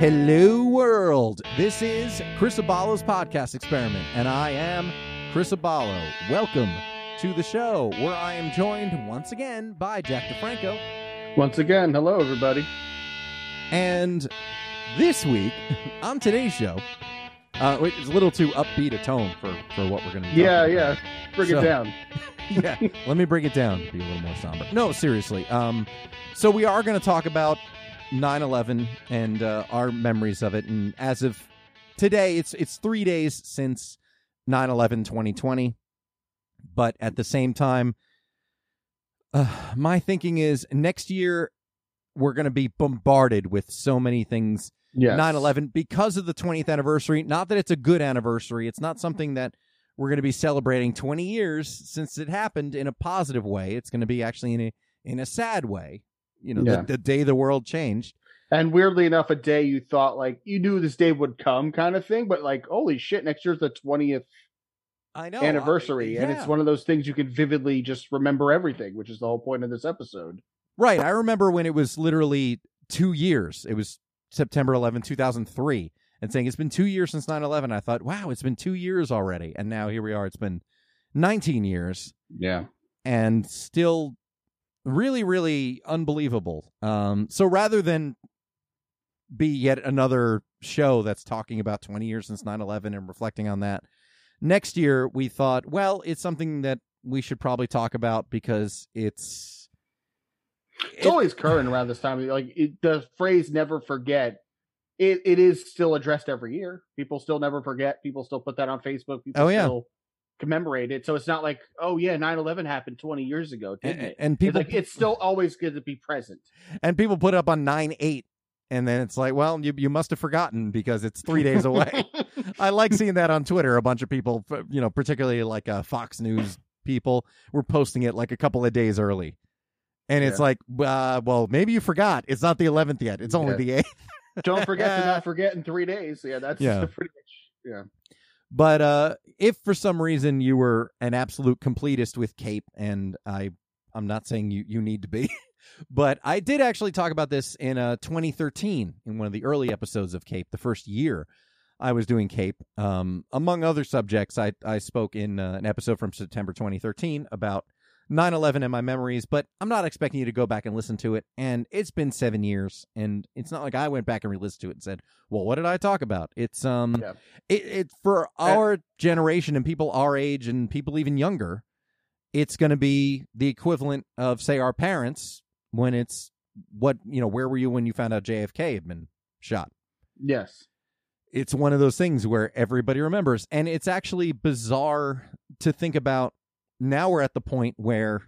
Hello, world. This is Chris Abalo's podcast experiment, and I am Chris Abalo. Welcome to the show, where I am joined once again by Jack DeFranco. Once again, hello, everybody. And this week, on today's show, it's a little too upbeat a tone for what we're going to do. Yeah. Bring it down. Yeah, let me bring it down to be a little more somber. No, seriously. So we are going to talk about 9/11 and our memories of it. And as of today, it's 3 days since 9/11 2020. But at the same time, my thinking is next year we're going to be bombarded with so many things. Yes. 9/11 because of the 20th anniversary. Not that it's a good anniversary. It's not something that we're going to be celebrating 20 years since it happened in a positive way. It's going to be actually in a sad way. You know, the day the world changed. And weirdly enough, a day you thought, like, you knew this day would come kind of thing, but like, holy shit, next year's the 20th anniversary. And it's one of those things you can vividly just remember everything, which is the whole point of this episode. Right. I remember when it was literally 2 years. It was September 11, 2003. And saying it's been 2 years since 9/11. I thought, wow, it's been 2 years already. And now here we are. It's been 19 years. Yeah. And still really, really unbelievable. So rather than be yet another show that's talking about 20 years since 9/11 and reflecting on that, next year we thought, well, it's something that we should probably talk about because it's always current around this time. Like the phrase "never forget." It is still addressed every year. People still never forget. People still put that on Facebook. People still commemorate it. So it's not like, oh yeah, 9/11 happened 20 years ago, didn't it? And people, it's still always good to be present. And people put up on 9/8, and then it's like, well, you must have forgotten because it's 3 days away. I like seeing that on Twitter. A bunch of people, particularly like Fox News people, were posting it like a couple of days early, and it's like, well, maybe you forgot. It's not the 11th yet. It's only the 8th. Don't forget to not forget in 3 days. Yeah, that's pretty much, yeah. But if for some reason you were an absolute completist with Cape, and I'm not saying you need to be, but I did actually talk about this in 2013 in one of the early episodes of Cape, the first year I was doing Cape. Among other subjects, I spoke in an episode from September 2013 about 9/11 and my memories, but I'm not expecting you to go back and listen to it. And it's been 7 years, and it's not like I went back and re-listened to it and said, well, what did I talk about? It's it for our generation and people our age and people even younger, it's going to be the equivalent of, say, our parents when it's where were you when you found out JFK had been shot? Yes. It's one of those things where everybody remembers, and it's actually bizarre to think about. Now we're at the point where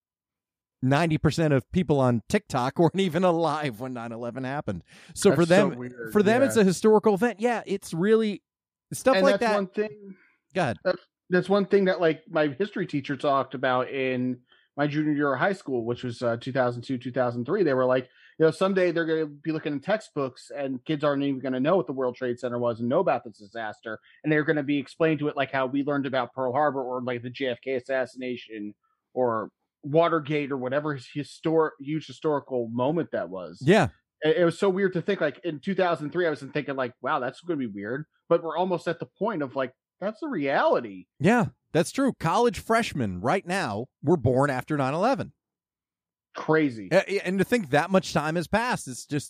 90% of people on TikTok weren't even alive when 9/11 happened. So for them, it's a historical event. Yeah, it's really stuff and like that's that. One thing. Go ahead. That's one thing that like my history teacher talked about in my junior year of high school, which was 2002, 2003. They were like, someday they're going to be looking in textbooks and kids aren't even going to know what the World Trade Center was and know about this disaster. And they're going to be explained to it like how we learned about Pearl Harbor or like the JFK assassination or Watergate or whatever huge historical moment that was. Yeah. It was so weird to think like in 2003, I was thinking like, wow, that's going to be weird. But we're almost at the point of like, that's the reality. Yeah, that's true. College freshmen right now were born after 9/11. Crazy. And to think that much time has passed,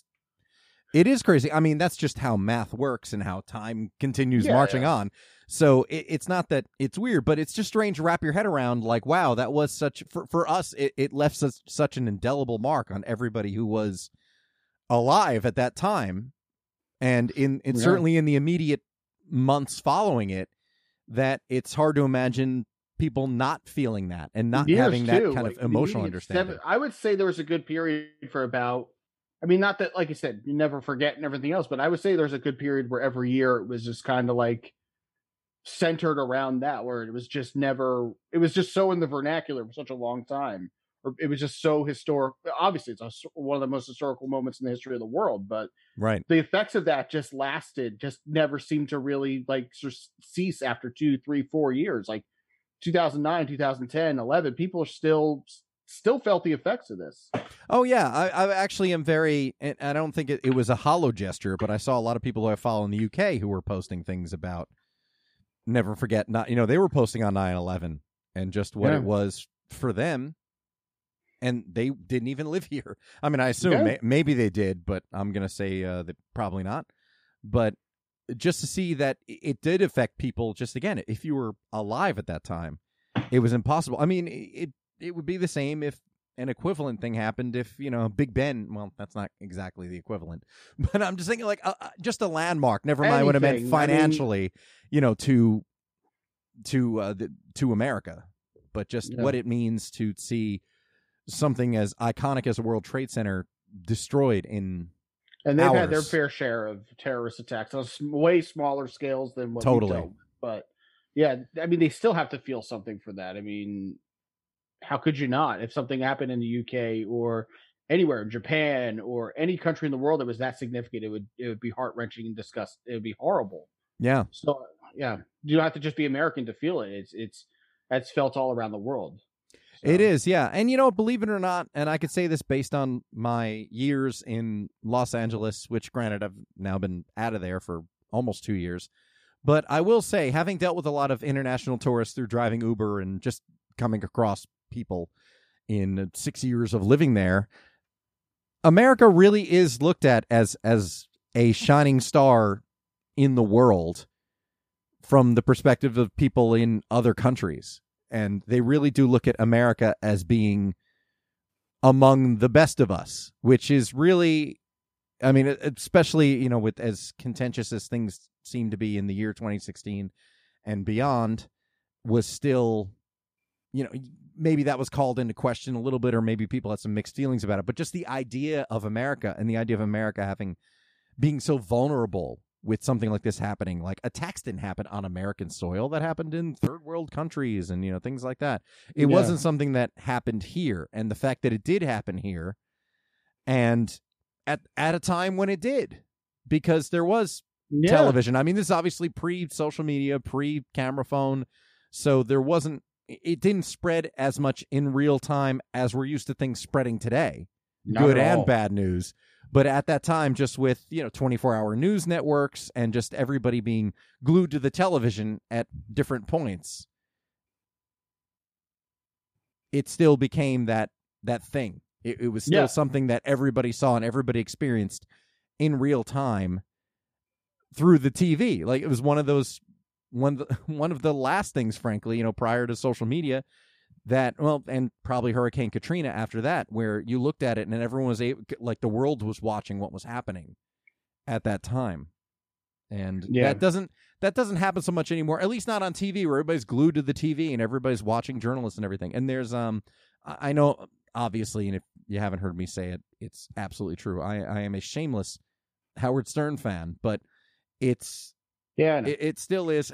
it is crazy. I mean, that's just how math works and how time continues marching on. So it's not that it's weird, but it's just strange to wrap your head around like, wow, that was for us, it left such an indelible mark on everybody who was alive at that time. And certainly in the immediate months following it, that it's hard to imagine people not feeling that and not having that kind of emotional understanding. I would say there was a good period for about, I mean, not that, like you said, you never forget and everything else, but I would say there's a good period where every year it was just kind of like centered around that, where it was just so in the vernacular for such a long time. Or it was just so historic. Obviously, it's one of the most historical moments in the history of the world, but the effects of that just never seemed to really like cease after 2, 3, 4 years. Like 2009, 2010, 11, people are still still felt the effects of this. Oh yeah, I actually am very. And I don't think it was a hollow gesture, but I saw a lot of people who I follow in the UK who were posting things about never forget. Not they were posting on 9/11 and just what it was for them, and they didn't even live here. I mean, I assume maybe they did, but I'm gonna say that probably not. But just to see that it did affect people. Just again, if you were alive at that time, it was impossible. I mean, it would be the same if an equivalent thing happened if, Big Ben, well, that's not exactly the equivalent, but I'm just thinking like just a landmark, never mind what it meant financially, to America, but just what it means to see something as iconic as a World Trade Center destroyed in and they've hours. Had their fair share of terrorist attacks on way smaller scales than what we dealt with. But yeah, I mean, they still have to feel something for that. I mean, how could you not? If something happened in the UK or anywhere, Japan or any country in the world that was that significant, it would be heart wrenching and disgust. It would be horrible. Yeah. So yeah, you don't have to just be American to feel it. It's that's felt all around the world. So. It is, yeah. And believe it or not, and I could say this based on my years in Los Angeles, which granted I've now been out of there for almost 2 years. But I will say, having dealt with a lot of international tourists through driving Uber and just coming across people in 6 years of living there, America really is looked at as a shining star in the world from the perspective of people in other countries. And they really do look at America as being among the best of us, which is really, I mean, especially, with as contentious as things seem to be in the year 2016 and beyond, was still, maybe that was called into question a little bit, or maybe people had some mixed feelings about it. But just the idea of America and the idea of America being so vulnerable with something like this happening, like attacks didn't happen on American soil, that happened in third world countries and, things like that. It wasn't something that happened here. And the fact that it did happen here and at a time when it did, because there was television. I mean, this is obviously pre-social media, pre-camera phone. So it didn't spread as much in real time as we're used to things spreading today. Not good and all. Bad news. But at that time, just with 24-hour news networks and just everybody being glued to the television at different points, it still became that thing. It was still something that everybody saw and everybody experienced in real time through the TV. Like, it was one of the last things, frankly, prior to social media, that, well, and probably Hurricane Katrina after that, where you looked at it and everyone was like the world was watching what was happening at that time. And that doesn't happen so much anymore, at least not on TV, where everybody's glued to the TV and everybody's watching journalists and everything. And there's I know, obviously, and if you haven't heard me say it, it's absolutely true. I am a shameless Howard Stern fan, but it's it still is.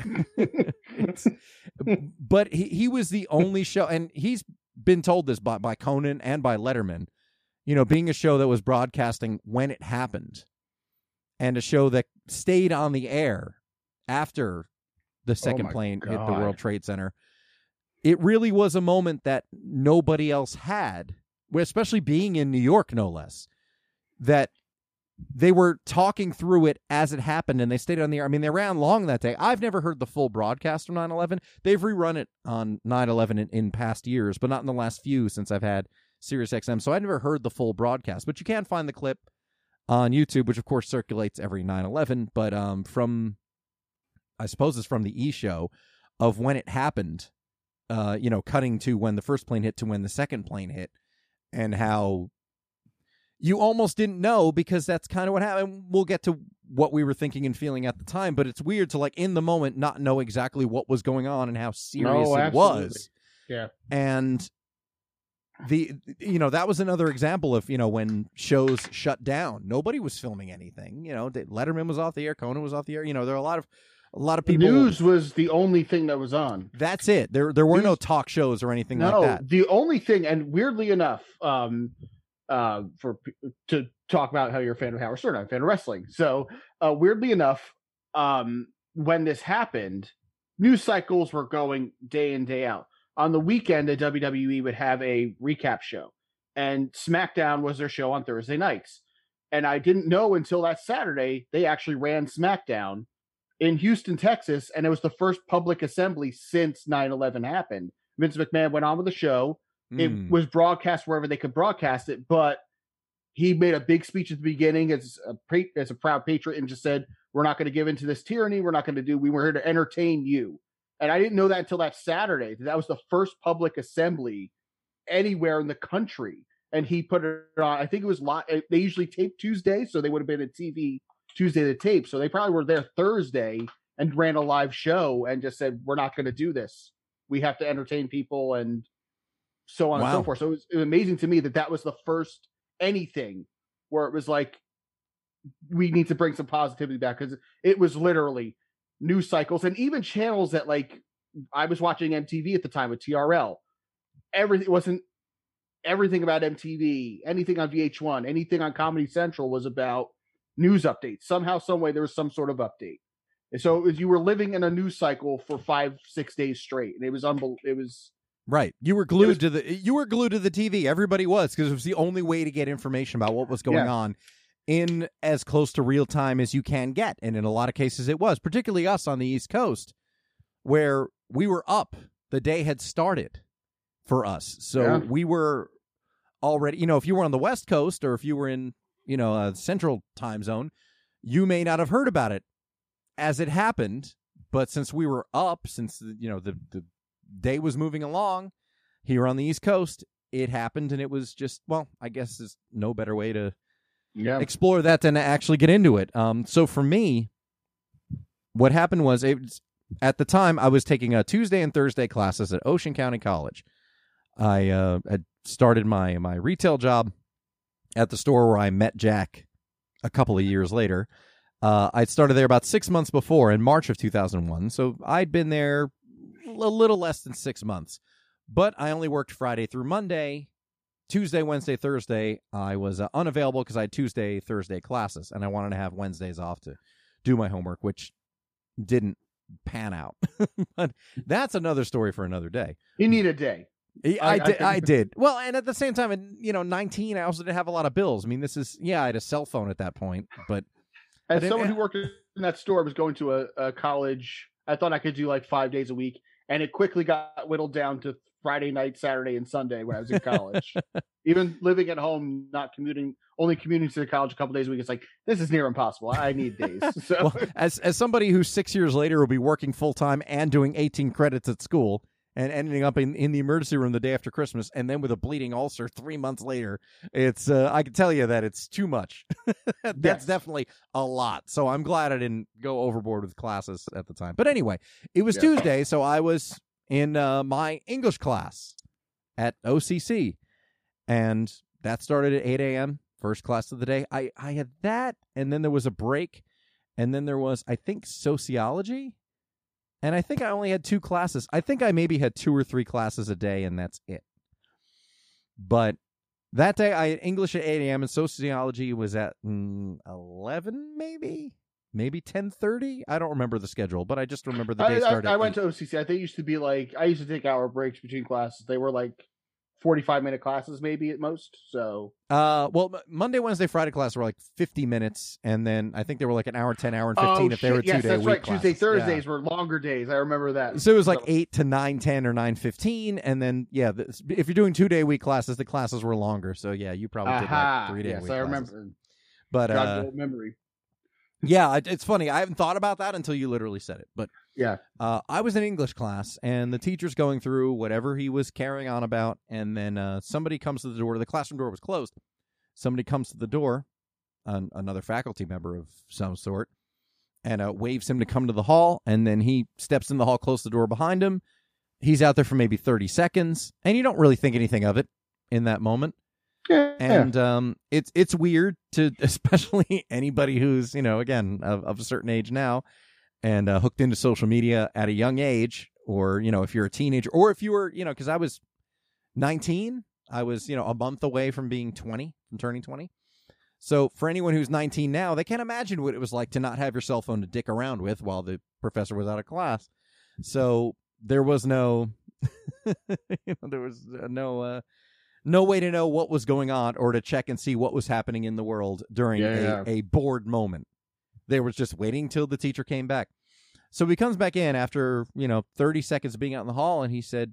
But he was the only show, and he's been told this by Conan and by Letterman, being a show that was broadcasting when it happened and a show that stayed on the air after the second plane hit the World Trade Center. It really was a moment that nobody else had, especially being in New York, no less, that they were talking through it as it happened, and they stayed on the air. I mean, they ran long that day. I've never heard the full broadcast from 9/11. They've rerun it on 9/11 in past years, but not in the last few since I've had SiriusXM. So I never heard the full broadcast. But you can find the clip on YouTube, which, of course, circulates every 9/11. But I suppose it's from the E! Show of when it happened, cutting to when the first plane hit to when the second plane hit, and how you almost didn't know, because that's kind of what happened. We'll get to what we were thinking and feeling at the time, but it's weird to, like, in the moment, not know exactly what was going on and how serious it was. Yeah. And that was another example of, when shows shut down, nobody was filming anything. Letterman was off the air, Conan was off the air. There are a lot of people. News was the only thing that was on. That's it. There were no talk shows or anything like that. The only thing, and weirdly enough, to talk about how you're a fan of Howard Stern, I'm a fan of wrestling. So weirdly enough, when this happened, news cycles were going day in, day out. on the weekend, the WWE would have a recap show, and SmackDown was their show on Thursday nights. And I didn't know until that Saturday they actually ran SmackDown in Houston, Texas, and it was the first public assembly since 9/11 happened. Vince McMahon went on with the show. It was broadcast wherever they could broadcast it, but he made a big speech at the beginning as a proud patriot and just said, "We're not going to give into this tyranny. We're not going to do. We were here to entertain you." And I didn't know that until that Saturday. That was the first public assembly anywhere in the country. And he put it on. I think it was live. They usually tape Tuesday, so they would have been at TV Tuesday to tape. So they probably were there Thursday and ran a live show and just said, "We're not going to do this. We have to entertain people," and so on and so forth. So it was amazing to me that was the first anything where it was like, we need to bring some positivity back, because it was literally news cycles and even channels that, like, I was watching MTV at the time with TRL. Everything about MTV, anything on VH1, anything on Comedy Central was about news updates. Somehow, some way, there was some sort of update. And so you were living in a news cycle for 5-6 days straight, and it was right. You were glued to the TV. Everybody was, because it was the only way to get information about what was going on in as close to real time as you can get. And in a lot of cases it was, particularly us on the East Coast, where we were up. The day had started for us. So we were already, if you were on the West Coast or if you were in, a central time zone, you may not have heard about it as it happened. But since we were up, since, the day was moving along here on the East Coast, it happened. And it was just, well, I guess there's no better way to explore that than to actually get into it. So for me, what happened was, at the time, I was taking Tuesday and Thursday classes at Ocean County College. I had started my retail job at the store where I met Jack a couple of years later. I'd started there about 6 months before, in March of 2001. So I'd been there a little less than 6 months. But I only worked Friday through Monday. Tuesday, Wednesday, Thursday, I was unavailable because I had Tuesday, Thursday classes, and I wanted to have Wednesdays off to do my homework, which didn't pan out. But that's another story for another day. You need a day. I did. Well, and at the same time, at 19, I also didn't have a lot of bills. I mean, I had a cell phone at that point, but as someone who worked in that store, I was going to a college. I thought I could do like 5 days a week, and it quickly got whittled down to Friday night, Saturday, and Sunday when I was in college. Even living at home, not commuting, only commuting to the college a couple days a week, it's like, this is near impossible. I need days. So, well, as somebody who 6 years later will be working full time and doing 18 credits at school and ending up in the emergency room the day after Christmas, and then with a bleeding ulcer 3 months later, it's I can tell you that it's too much. That's definitely a lot. So I'm glad I didn't go overboard with classes at the time. But anyway, it was Tuesday, so I was in my English class at OCC, and that started at 8 a.m., first class of the day. I had that, and then there was a break, and then there was, I think, sociology, and I think I only had 2 classes. I think I maybe had 2 or 3 classes a day, and that's it. But that day, I had English at 8 a.m., and sociology was at 11, maybe 10:30. I don't remember the schedule, but I just remember the day started. I went to OCC. I think it used to be like, I used to take hour breaks between classes. They were like 45-minute classes, maybe at most. So, well, Monday, Wednesday, Friday classes were like 50 minutes, and then I think they were like an hour, 10, hour, and 15 if they were 2 day that's week right. classes. Tuesday, Thursdays were longer days. I remember that. So it was like 8 to 9:10 or 9:15, and then if you're doing 2 day week classes, the classes were longer. So you probably did like 3 day week. Yes, I remember. But memory. Yeah, it's funny. I haven't thought about that until you literally said it. But I was in English class, and the teacher's going through whatever he was carrying on about, and then somebody comes to the door. The classroom door was closed. Somebody comes to the door, another faculty member of some sort, and waves him to come to the hall, and then he steps in the hall, closes the door behind him. He's out there for maybe 30 seconds, and you don't really think anything of it in that moment. And it's weird to, especially anybody who's, again, of a certain age now and hooked into social media at a young age, or, if you're a teenager, or if you were, because I was 19, I was, a month away from being 20, from turning 20. So for anyone who's 19 now, they can't imagine what it was like to not have your cell phone to dick around with while the professor was out of class. So there was no, There was no way to know what was going on or to check and see what was happening in the world during a bored moment. They were just waiting till the teacher came back. So he comes back in after 30 seconds of being out in the hall, and he said,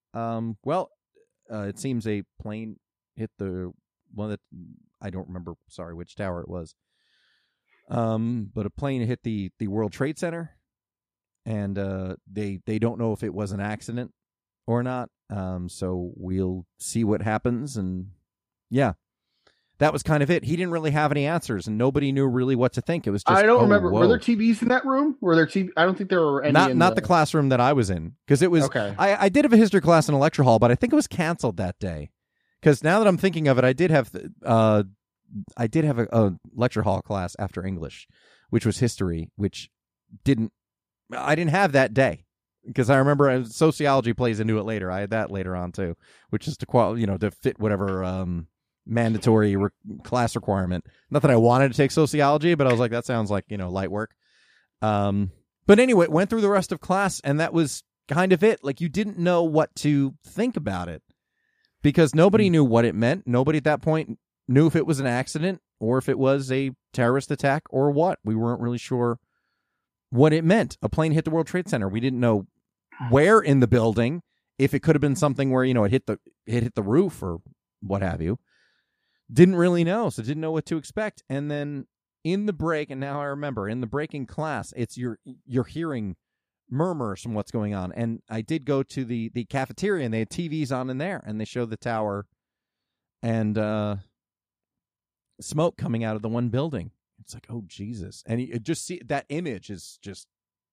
it seems a plane hit the one that I don't remember. Sorry, which tower it was. But a plane hit the World Trade Center, and they don't know if it was an accident or not. So we'll see what happens. And yeah, that was kind of it. He didn't really have any answers, and nobody knew really what to think. It was just, I don't remember. Whoa. Were there TVs in that room? Were there TV? I don't think there were any. Not the classroom that I was in, because it was. Okay. I did have a history class in a lecture hall, but I think it was canceled that day. Because now that I'm thinking of it, I did have a lecture hall class after English, which was history, which I didn't have that day. Because I remember sociology plays into it later. I had that later on too, which is to fit whatever mandatory class requirement. Not that I wanted to take sociology, but I was like, that sounds like light work. But anyway, went through the rest of class, and that was kind of it. Like, you didn't know what to think about it because nobody knew what it meant. Nobody at that point knew if it was an accident or if it was a terrorist attack or what. We weren't really sure what it meant. A plane hit the World Trade Center. We didn't know where in the building, if it could have been something where, it hit the roof or what have you. Didn't really know, so didn't know what to expect. And then in the break, and now I remember, in the break in class, it's you're hearing murmurs from what's going on. And I did go to the cafeteria, and they had TVs on in there, and they showed the tower and smoke coming out of the one building. It's like, oh, Jesus. And you just see that image is just,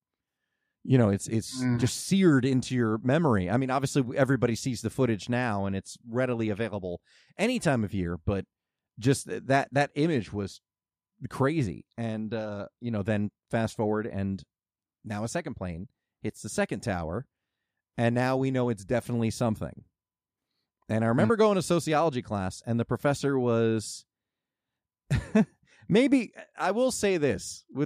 it's just seared into your memory. I mean, obviously everybody sees the footage now and it's readily available any time of year, but just that image was crazy. And, then fast forward, and now a second plane hits the second tower, and now we know it's definitely something. And I remember going to sociology class, and the professor was maybe, I will say this with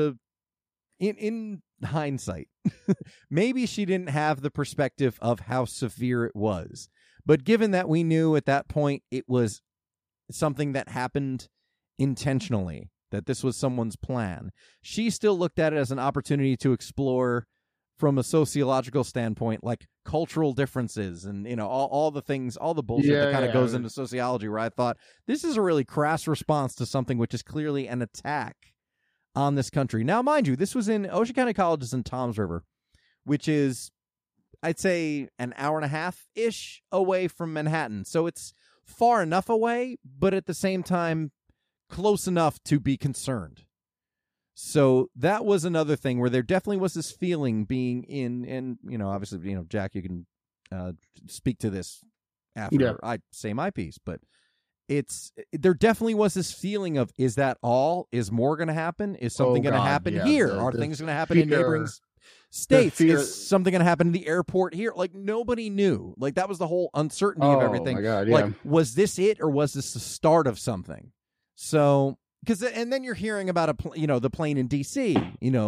in hindsight, maybe she didn't have the perspective of how severe it was. But given that we knew at that point it was something that happened intentionally, that this was someone's plan, she still looked at it as an opportunity to explore from a sociological standpoint, like cultural differences and, all the things, all the bullshit that kind of goes into sociology, where I thought this is a really crass response to something which is clearly an attack on this country. Now, mind you, this was in Ocean County College is in Toms River, which is, I'd say, an hour and a half-ish away from Manhattan. So it's far enough away, but at the same time, close enough to be concerned. So that was another thing where there definitely was this feeling being in, and, obviously, Jack, you can speak to this after I say my piece, but there definitely was this feeling of, is that all? Is more going to happen? Is something going to happen here? Are things going to happen in neighboring states? Is something going to happen in the airport here? Like, nobody knew. Like, that was the whole uncertainty of everything. Oh, my God, yeah. Like, was this it, or was this the start of something? So, and then you're hearing about the plane in D.C.,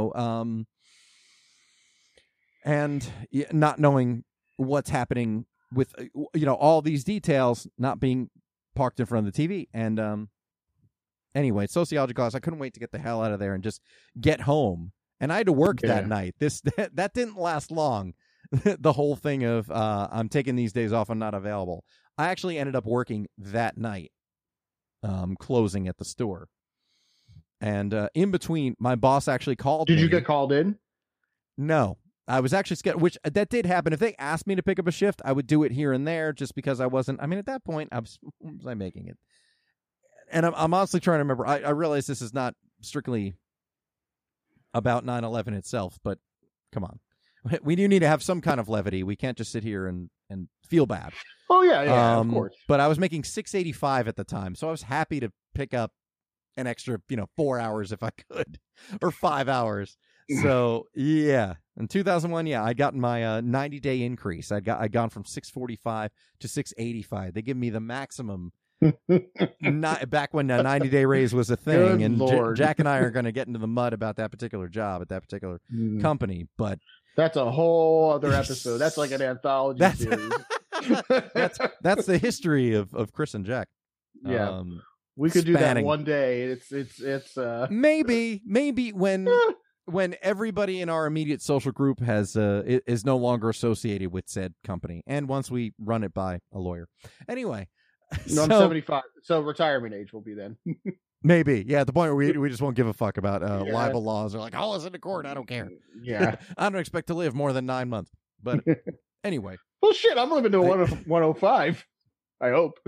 and not knowing what's happening with, all these details not being parked in front of the TV. And anyway, sociology class, I couldn't wait to get the hell out of there and just get home. And I had to work that night. That didn't last long. The whole thing of I'm taking these days off, I'm not available. I actually ended up working that night, closing at the store. And in between, my boss actually called me. Did you get called in? No. I was actually scared, which that did happen. If they asked me to pick up a shift, I would do it here and there just because I wasn't. I mean, at that point, was I making it? And I'm honestly trying to remember. I realize this is not strictly about 9/11 itself, but come on. We do need to have some kind of levity. We can't just sit here and feel bad. Oh, yeah, of course. But I was making $6.85 at the time, so I was happy to pick up an extra, 4 hours if I could, or 5 hours. So, yeah. In 2001, I'd gotten my 90-day increase. I'd gone from $6.45 to $6.85. They give me the maximum. Not back when a 90-day raise was a thing. Good and Lord. Jack and I are going to get into the mud about that particular job at that particular company. But That's a whole other episode. That's like an anthology series. that's the history of Chris and Jack. Yeah, we could do that spanning. one day. It's maybe when everybody in our immediate social group is no longer associated with said company, and once we run it by a lawyer. Anyway, no, I'm 75, so retirement age will be then. Maybe, yeah, at the point where we just won't give a fuck about libel laws. They're like, I'll listen to court. I don't care. Yeah, I don't expect to live more than 9 months. But anyway, well, shit, I'm living to 105. I hope.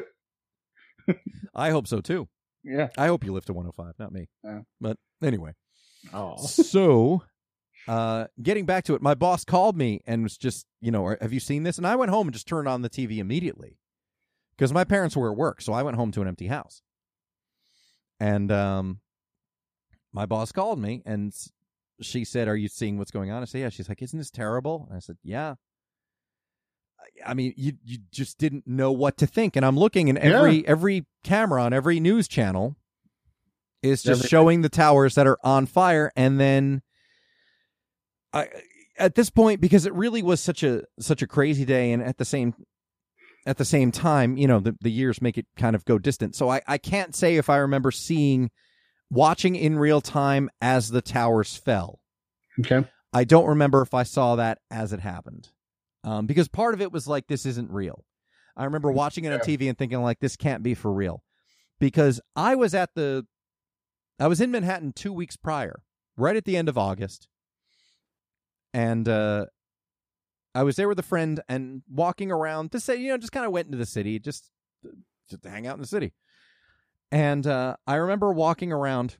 I hope so too. Yeah, I hope you live to 105, not me. But anyway, oh, so getting back to it, my boss called me and was just, have you seen this? And I went home and just turned on the TV immediately because my parents were at work, so I went home to an empty house. And my boss called me, and she said, "Are you seeing what's going on?" I said, "Yeah." She's like, "Isn't this terrible?" And I said, "Yeah." I mean, you just didn't know what to think. And I'm looking, and every camera on every news channel is just showing the towers that are on fire. And then at this point, because it really was such a crazy day, and at the same time, the years make it kind of go distant. So I can't say if I remember watching in real time as the towers fell. Okay. I don't remember if I saw that as it happened. Because part of it was like, this isn't real. I remember watching it on TV and thinking like, this can't be for real. Because I was in Manhattan 2 weeks prior, right at the end of August. And, I was there with a friend and walking around to say, just kind of went into the city, just to hang out in the city. And I remember walking around,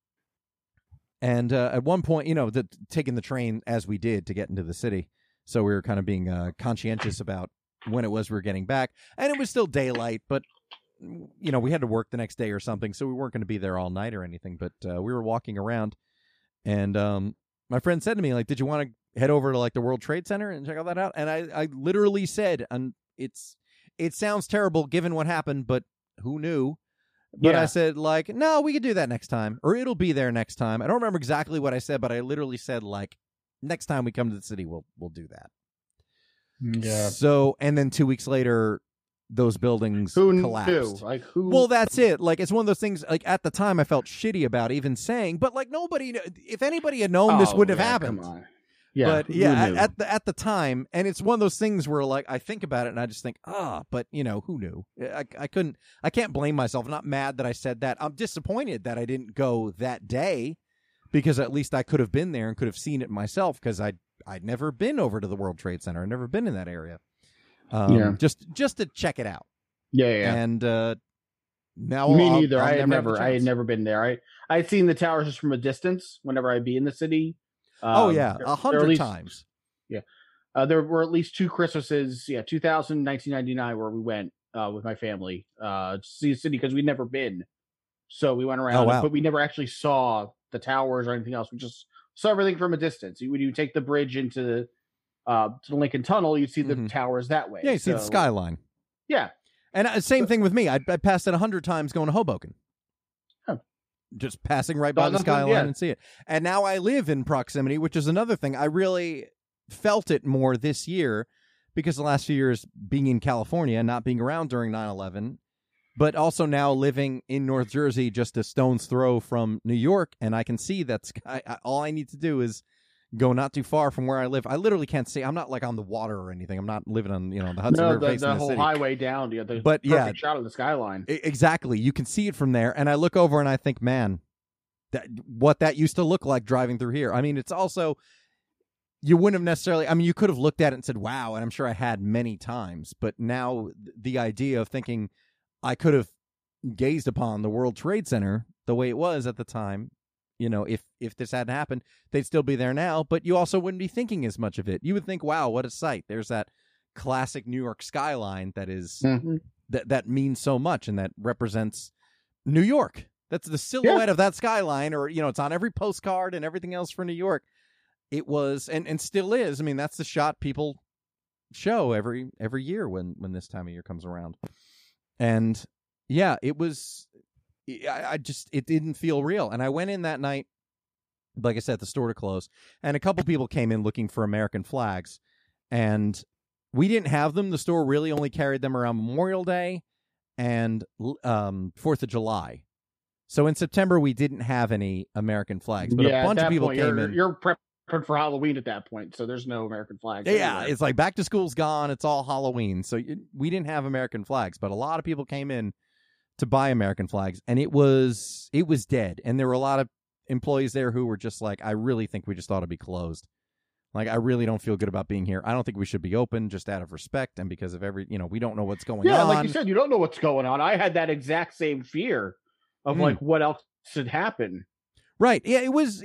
and at one point, taking the train as we did to get into the city. So we were kind of being conscientious about when it was we were getting back. And it was still daylight, but, we had to work the next day or something, so we weren't going to be there all night or anything. But we were walking around, and my friend said to me, like, "Did you want to head over to like the World Trade Center and check all that out?" And I literally said, and it sounds terrible given what happened, but who knew? But I said, like, no, we could do that next time, or it'll be there next time. I don't remember exactly what I said, but I literally said, like, next time we come to the city, we'll do that. Yeah. So, and then 2 weeks later, those buildings collapsed. Knew? Like, who? Well, that's it. Like, it's one of those things, like, at the time I felt shitty about even saying, but like nobody, if anybody had known this wouldn't have happened. Come on. Yeah, but yeah, at the time, and it's one of those things where like I think about it and I just think, but who knew? I can't blame myself. I'm not mad that I said that. I'm disappointed that I didn't go that day, because at least I could have been there and could have seen it myself, because I'd never been over to the World Trade Center. I'd never been in that area. Just to check it out. Yeah. And now me neither. I had never been there. I'd seen the towers just from a distance whenever I'd be in the city. 100 times. Yeah. There were at least 2 Christmases, 2000, 1999, where we went with my family to see the city, because we'd never been. So we went around, but we never actually saw the towers or anything else. We just saw everything from a distance. When you take the bridge into to the Lincoln Tunnel, you see the towers that way. Yeah, you see the skyline. Yeah. And same thing with me. I passed it 100 times going to Hoboken. Just passing right by the skyline and see it. And now I live in proximity, which is another thing. I really felt it more this year, because the last few years being in California, not being around during 9/11, but also now living in North Jersey, just a stone's throw from New York, and I can see that sky. All I need to do is go not too far from where I live. I literally can't see. I'm not like on the water or anything. I'm not living on the Hudson River facing the whole city. Highway down. The perfect shot of the skyline. Exactly. You can see it from there, and I look over and I think, man, what that used to look like driving through here. I mean, it's also, you wouldn't have necessarily. I mean, you could have looked at it and said, "Wow," and I'm sure I had many times. But now the idea of thinking I could have gazed upon the World Trade Center the way it was at the time. If this hadn't happened, they'd still be there now, but you also wouldn't be thinking as much of it. You would think, wow, what a sight. There's that classic New York skyline that is that means so much, and that represents New York. That's the silhouette of that skyline, or it's on every postcard and everything else for New York. It was and still is. I mean, that's the shot people show every year when this time of year comes around. And yeah, it was, it didn't feel real. And I went in that night like I said, the store to close, and a couple people came in looking for American flags, and we didn't have them. The store really only carried them around Memorial Day and 4th of July. So in September, we didn't have any American flags, but a bunch of people came in. You're prepping for Halloween at that point, so there's no American flags. Yeah, anywhere. it's like back to school's gone. It's all Halloween. So we didn't have American flags, but a lot of people came in to buy American flags, and it was dead. And there were a lot of employees there who were just like, I really think we just ought to be closed. Like, I really don't feel good about being here. I don't think we should be open just out of respect and because of we don't know what's going on. Yeah, like you said, you don't know what's going on. I had that exact same fear of like what else should happen. Right. Yeah, it was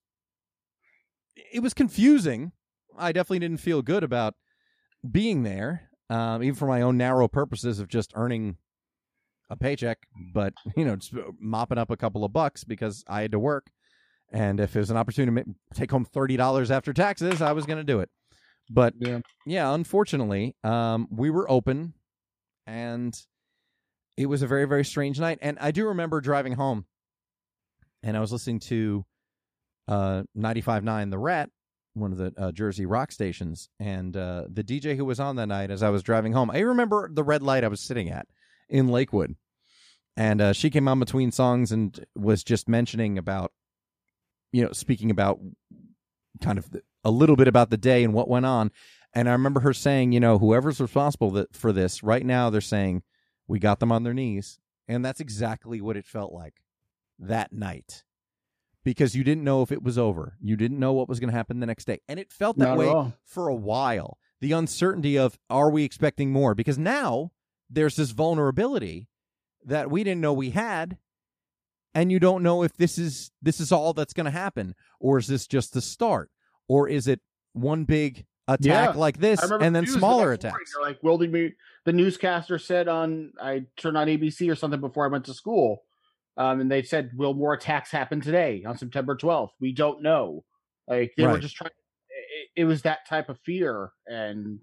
confusing. I definitely didn't feel good about being there, even for my own narrow purposes of just earning a paycheck, but just mopping up a couple of bucks because I had to work. And if it was an opportunity to take home $30 after taxes, I was going to do it. But yeah, unfortunately, we were open, and it was a very, very strange night. And I do remember driving home, and I was listening to 95.9 The Rat, one of the Jersey rock stations, and the DJ who was on that night as I was driving home, I remember the red light I was sitting at in Lakewood. And she came on between songs and was just mentioning about, speaking about kind of a little bit about the day and what went on. And I remember her saying, whoever's responsible for this right now, they're saying, we got them on their knees. And that's exactly what it felt like that night, because you didn't know if it was over. You didn't know what was going to happen the next day. And it felt that way for a while. The uncertainty of, are we expecting more? Because now there's this vulnerability that we didn't know we had, and you don't know if this is all that's going to happen, or is this just the start, or is it one big attack like this and then smaller attacks? Like the newscaster said I turned on ABC or something before I went to school, and they said, will more attacks happen today on September 12th? We don't know. Like they were just trying. It was that type of fear, and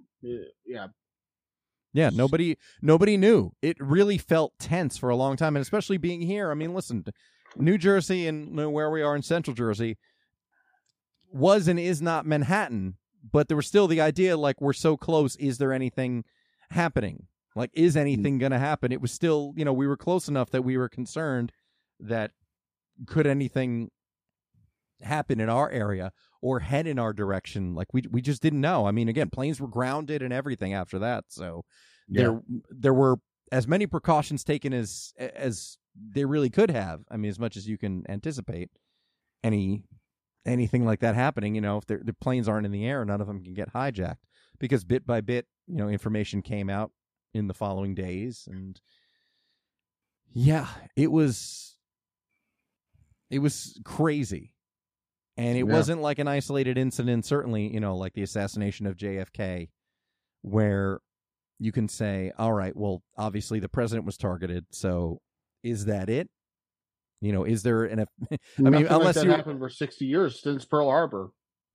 Yeah, nobody knew. It really felt tense for a long time, and especially being here. I mean, listen, New Jersey and where we are in Central Jersey was and is not Manhattan, but there was still the idea, like, we're so close. Is there anything happening? Like, is anything going to happen? It was still, we were close enough that we were concerned that could anything happen in our area or head in our direction. Like, we just didn't know. I mean, again, planes were grounded and everything after that. So there were as many precautions taken as they really could have. I mean, as much as you can anticipate anything like that happening, if the planes aren't in the air, none of them can get hijacked, because bit by bit, information came out in the following days. And yeah, it was crazy. And it wasn't like an isolated incident, certainly, like the assassination of JFK, where you can say, all right, well, obviously the president was targeted, so is that it? Is there an... I mean, unless like that happened for 60 years since Pearl Harbor.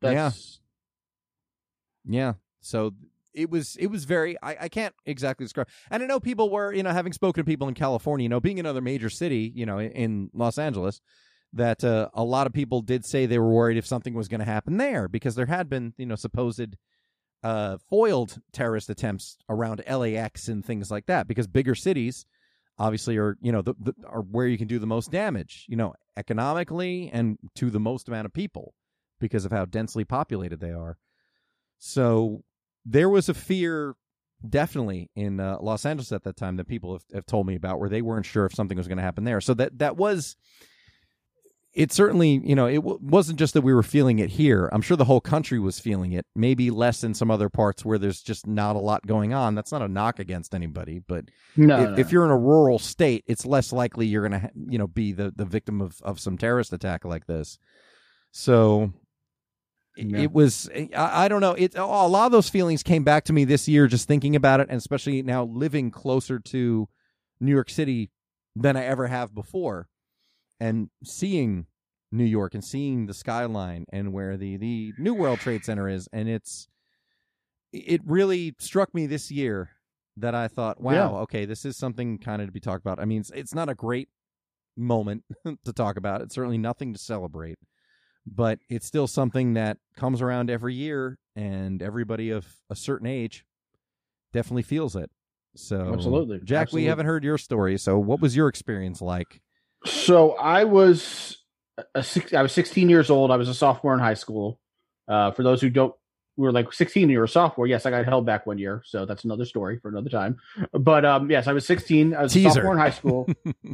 Yeah. So it was very... I can't exactly describe... And I know people were, having spoken to people in California, being another major city, in Los Angeles, that a lot of people did say they were worried if something was going to happen there, because there had been, supposed foiled terrorist attempts around LAX and things like that, because bigger cities obviously are, are where you can do the most damage, economically and to the most amount of people because of how densely populated they are. So there was a fear definitely in Los Angeles at that time that people have told me about, where they weren't sure if something was going to happen there. So that was... It certainly, it wasn't just that we were feeling it here. I'm sure the whole country was feeling it, maybe less in some other parts where there's just not a lot going on. That's not a knock against anybody, but if you're in a rural state, it's less likely you're going to, be the victim of some terrorist attack like this. So it was, I don't know. A lot of those feelings came back to me this year, just thinking about it, and especially now living closer to New York City than I ever have before. And seeing New York and seeing the skyline and where the New World Trade Center is. And it really struck me this year that I thought, wow, okay, this is something kind of to be talked about. I mean, it's not a great moment to talk about. It's certainly nothing to celebrate. but it's still something that comes around every year, and everybody of a certain age definitely feels it. So, Absolutely. Jack, Absolutely. we haven't heard your story. So what was your experience like? So I was 16 years old. I was a sophomore in high school. For those who don't, we were like 16 and you were a sophomore. Yes, I got held back 1 year, so that's another story for another time. But yes, I was 16. I was Teaser. a sophomore in high school.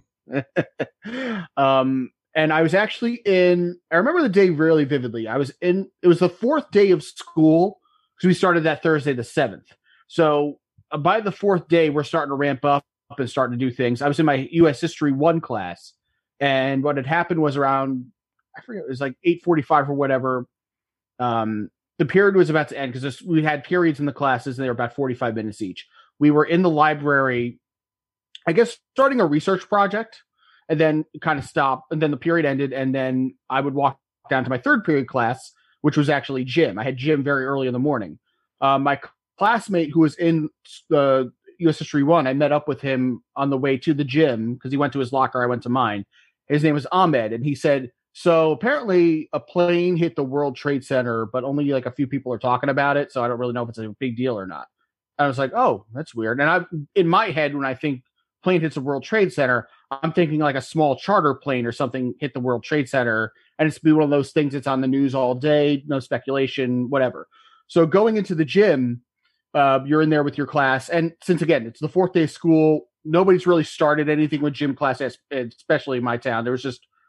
And I was actually I remember the day really vividly. It was the fourth day of school because we started that Thursday, the 7th. So by the fourth day, we're starting to ramp up and starting to do things. I was in my U.S. History 1 class, and what had happened was around, I forget, it was like 8:45 or whatever. The period was about to end because we had periods in the classes, and they were about 45 minutes each. We were in the library, I guess, starting a research project, and then kind of stopped, and then the period ended, and then I would walk down to my third period class, which was actually gym. I had gym very early in the morning. My classmate who was in the U.S. History 1, I met up with him on the way to the gym because he went to his locker, I went to mine. His name was Ahmed, and he said, so apparently a plane hit the World Trade Center, but only like a few people are talking about it, so I don't really know if it's a big deal or not. I was like, oh, that's weird. And in my head, when I think plane hits the World Trade Center, I'm thinking like a small charter plane or something hit the World Trade Center, and it's be one of those things that's on the news all day, no speculation, whatever. So going into the gym, you're in there with your class, and since again it's the fourth day of school, nobody's really started anything with gym class, especially in my town. It was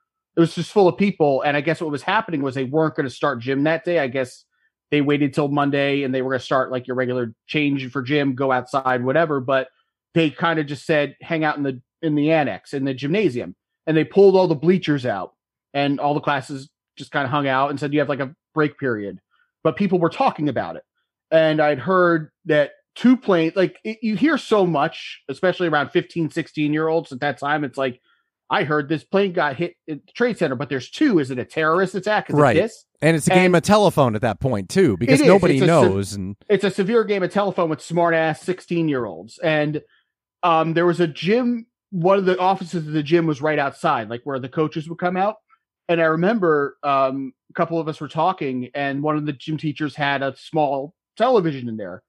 just full of people, and I guess what was happening was they weren't going to start gym that day. I guess they waited till Monday, and they were going to start like your regular change for gym, go outside, whatever. But they kind of just said hang out in the annex in the gymnasium, and they pulled all the bleachers out, and all the classes just kind of hung out and said you have like a break period. But people were talking about it, and I'd heard that two planes, like you hear so much, especially around 15, 16-year-olds at that time. It's like, I heard this plane got hit at the Trade Center, but there's two. Is it a terrorist attack? Is right. it this? And it's a game of telephone at that point, too, because nobody knows. It's a severe game of telephone with smart-ass 16-year-olds. And there was a gym. One of the offices of the gym was right outside, like where the coaches would come out. And I remember a couple of us were talking, and one of the gym teachers had a small television in there.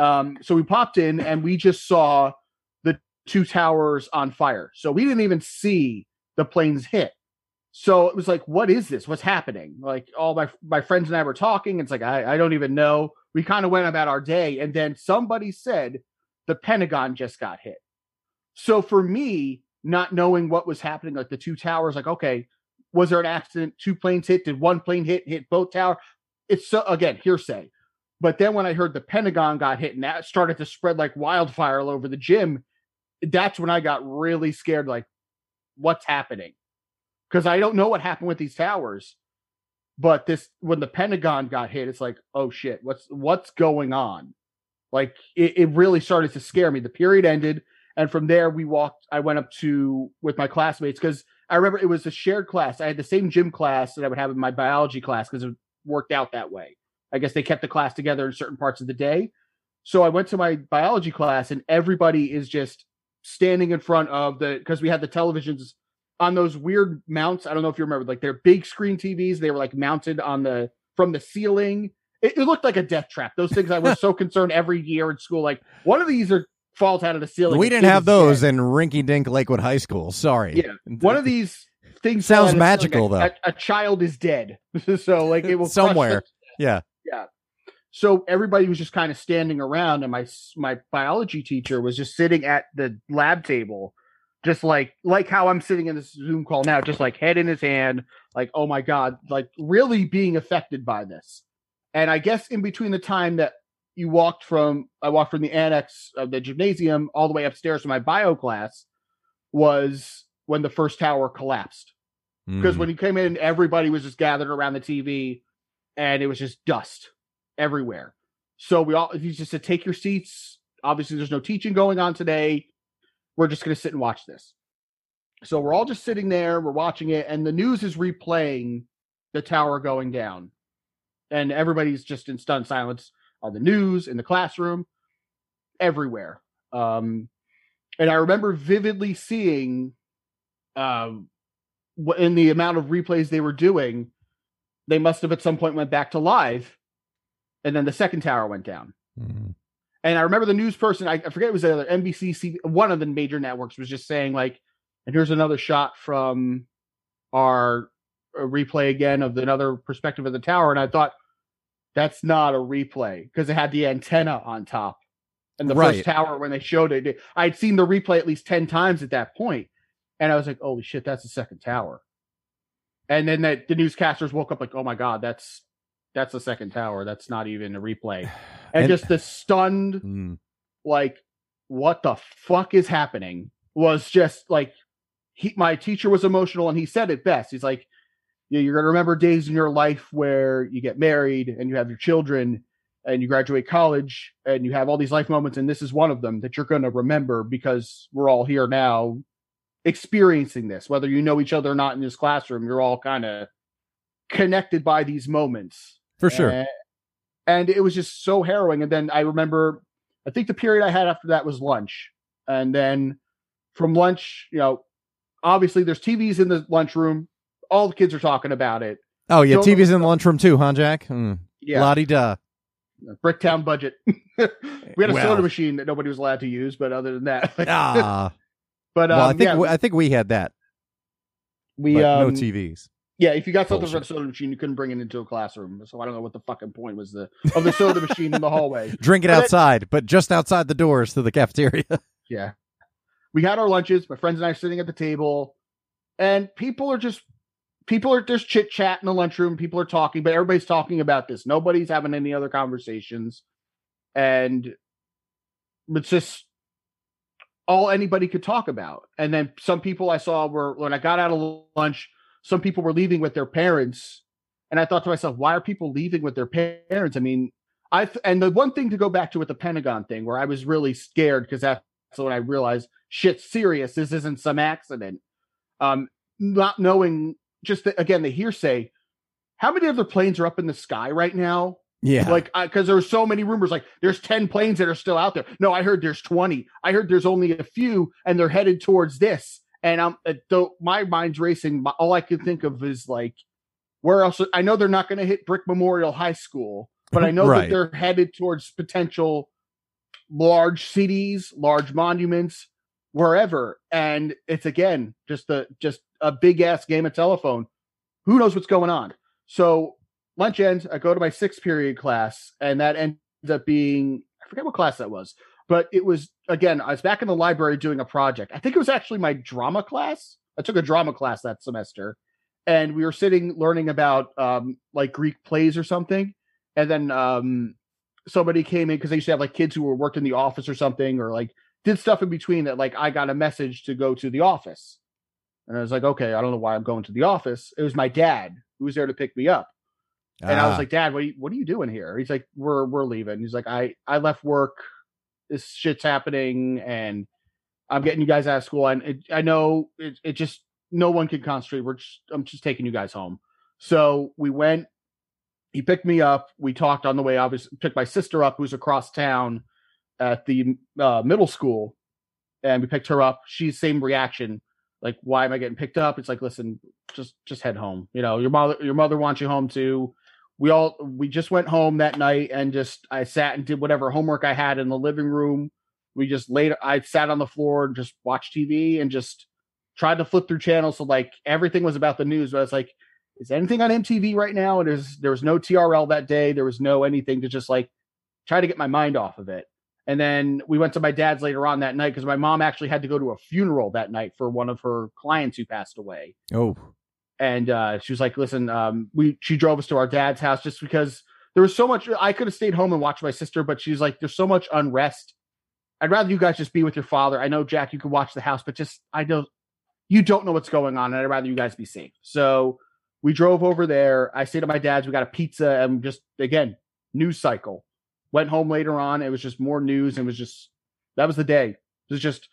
So we popped in, and we just saw the two towers on fire. So we didn't even see the planes hit. So it was like, what is this? What's happening? Like all my friends and I were talking. It's like, I don't even know. We kind of went about our day. And then somebody said the Pentagon just got hit. So for me, not knowing what was happening, like the two towers, like, okay, was there an accident? Two planes hit? Did one plane hit both towers? It's so, again, hearsay. But then when I heard the Pentagon got hit and that started to spread like wildfire all over the gym, that's when I got really scared. Like, what's happening? Because I don't know what happened with these towers. But when the Pentagon got hit, it's like, oh shit, what's going on? Like, it really started to scare me. The period ended, and from there I went up with my classmates, because I remember it was a shared class. I had the same gym class that I would have in my biology class because it worked out that way. I guess they kept the class together in certain parts of the day. So I went to my biology class, and everybody is just standing in front of because we had the televisions on those weird mounts. I don't know if you remember, like they're big screen TVs. They were like mounted from the ceiling. It looked like a death trap. Those things I was so concerned every year in school. Like one of these falls out of the ceiling. We didn't have those in Rinky Dink Lakewood High School. Sorry. Yeah. One of these things sounds magical though. A child is dead. So like it will somewhere. Yeah. Yeah. So everybody was just kind of standing around, and my biology teacher was just sitting at the lab table, just like how I'm sitting in this Zoom call now, just like head in his hand, like, oh my God, like really being affected by this. And I guess in between the time that I walked from the annex of the gymnasium all the way upstairs to my bio class was when the first tower collapsed. Because when he came in, everybody was just gathered around the TV, and it was just dust everywhere. So he just said, take your seats. Obviously, there's no teaching going on today. We're just going to sit and watch this. So we're all just sitting there. We're watching it, and the news is replaying the tower going down. And everybody's just in stunned silence on the news, in the classroom, everywhere. And I remember vividly seeing, in the amount of replays they were doing, they must have at some point went back to live, and then the second tower went down. Mm. And I remember the news person, I forget it was either NBC, one of the major networks, was just saying like, and here's another shot from our replay again of another perspective of the tower. And I thought, that's not a replay, because it had the antenna on top. And the first tower, when they showed it, I'd seen the replay at least 10 times at that point. And I was like, holy shit, that's the second tower. And then the newscasters woke up like, oh my God, that's the second tower. That's not even a replay. And just the stunned, like, what the fuck is happening was just like, my teacher was emotional, and he said it best. He's like, you're going to remember days in your life where you get married and you have your children and you graduate college and you have all these life moments. And this is one of them that you're going to remember, because we're all here now experiencing this, whether you know each other or not in this classroom, you're all kind of connected by these moments. For sure. And it was just so harrowing. And then I remember, I think the period I had after that was lunch. And then from lunch, obviously there's TVs in the lunchroom. All the kids are talking about it. Oh, yeah. TV's in the lunchroom too, huh, Jack? Yeah. La-di-da. Bricktown budget. We had a soda machine that nobody was allowed to use, but other than that. But I think we had that. No TVs. Yeah, if you got something from a soda machine, you couldn't bring it into a classroom. So I don't know what the fucking point was of the soda machine in the hallway. Drink it outside, but just outside the doors to the cafeteria. Yeah. We had our lunches. My friends and I are sitting at the table, and people are just chit chat in the lunchroom. People are talking, but everybody's talking about this. Nobody's having any other conversations. And it's just all anybody could talk about. And then some people I saw were, when I got out of lunch, some people were leaving with their parents. And I thought to myself, why are people leaving with their parents? I mean, and the one thing to go back to with the Pentagon thing, where I was really scared, because that's when I realized, shit's serious. This isn't some accident. Not knowing, just again, the hearsay, how many other planes are up in the sky right now? Yeah. Like, because there were so many rumors, like there's 10 planes that are still out there. No, I heard there's 20. I heard there's only a few, and they're headed towards this. And my mind's racing. All I can think of is like, where else? I know they're not going to hit Brick Memorial High School, but I know that they're headed towards potential large cities, large monuments, wherever. And it's, again, just a big ass game of telephone. Who knows what's going on? So lunch ends, I go to my 6th period class, and that ends up being, I forget what class that was, but it was, again, I was back in the library doing a project. I think it was actually my drama class. I took a drama class that semester, and we were sitting learning about like Greek plays or something. And then somebody came in, because they used to have like kids who worked in the office or something, or like did stuff in between, that like I got a message to go to the office. And I was like, okay, I don't know why I'm going to the office. It was my dad who was there to pick me up. And I was like, Dad, what are you doing here? He's like, we're leaving. He's like, I left work. This shit's happening, and I'm getting you guys out of school. And I know it just, no one can concentrate. I'm just taking you guys home. So we went. He picked me up. We talked on the way. I picked my sister up, who's across town at the middle school, and we picked her up. She's same reaction. Like, why am I getting picked up? It's like, listen, just head home. Your mother wants you home too. We just went home that night, and I sat and did whatever homework I had in the living room. I sat on the floor and just watched TV and just tried to flip through channels. So like everything was about the news, but I was like, is anything on MTV right now? And there was no TRL that day. There was no anything to just like try to get my mind off of it. And then we went to my dad's later on that night, because my mom actually had to go to a funeral that night for one of her clients who passed away. Oh. And she was like, listen, she drove us to our dad's house, just because there was so much. I could have stayed home and watched my sister, but she's like, there's so much unrest. I'd rather you guys just be with your father. I know, Jack, you could watch the house, but you don't know what's going on, and I'd rather you guys be safe. So we drove over there. I stayed at my dad's. We got a pizza, and just, again, news cycle. Went home later on. It was just more news. And that was the day. It was just,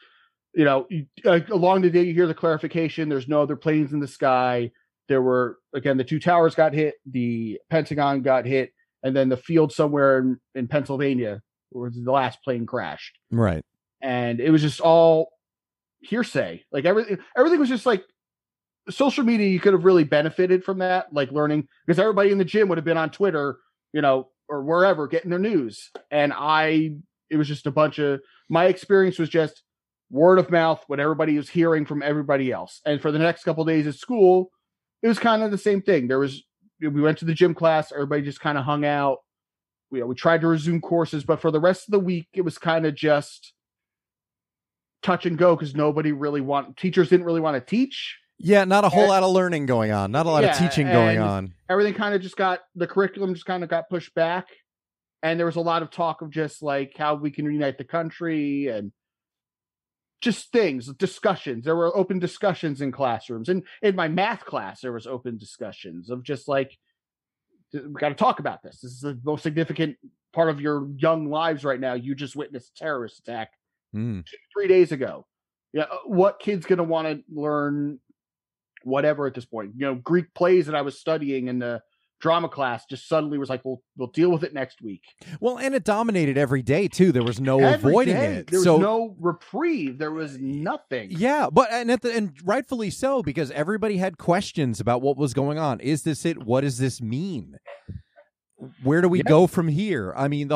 along the day, you hear the clarification. There's no other planes in the sky. There were, again, the 2 towers got hit. The Pentagon got hit. And then the field somewhere in Pennsylvania, where the last plane crashed. Right. And it was just all hearsay. Like everything was just like, social media, you could have really benefited from that, like learning, because everybody in the gym would have been on Twitter, or wherever, getting their news. And it was just a bunch of, my experience was just word of mouth, what everybody was hearing from everybody else. And for the next couple of days at school, it was kind of the same thing. We went to the gym class, everybody just kind of hung out. We tried to resume courses, but for the rest of the week, it was kind of just touch and go because teachers didn't really want to teach. Yeah, not a whole lot of learning going on. Not a lot of teaching going on. Everything kind of the curriculum just kind of got pushed back. And there was a lot of talk of just like how we can unite the country and just discussions. There were open discussions in classrooms. And in my math class, there was open discussions of just like, we got to talk about this. This is the most significant part of your young lives right now. You just witnessed a terrorist attack 2-3 days ago. Yeah, what kid's going to want to learn whatever at this point? Greek plays that I was studying in the drama class just suddenly was like, we'll deal with it next week. Well, and it dominated every day too. There was no avoiding it. There was no reprieve. There was nothing. Yeah, but and rightfully so, because everybody had questions about what was going on. Is this it? What does this mean? Where do we go from here? I mean,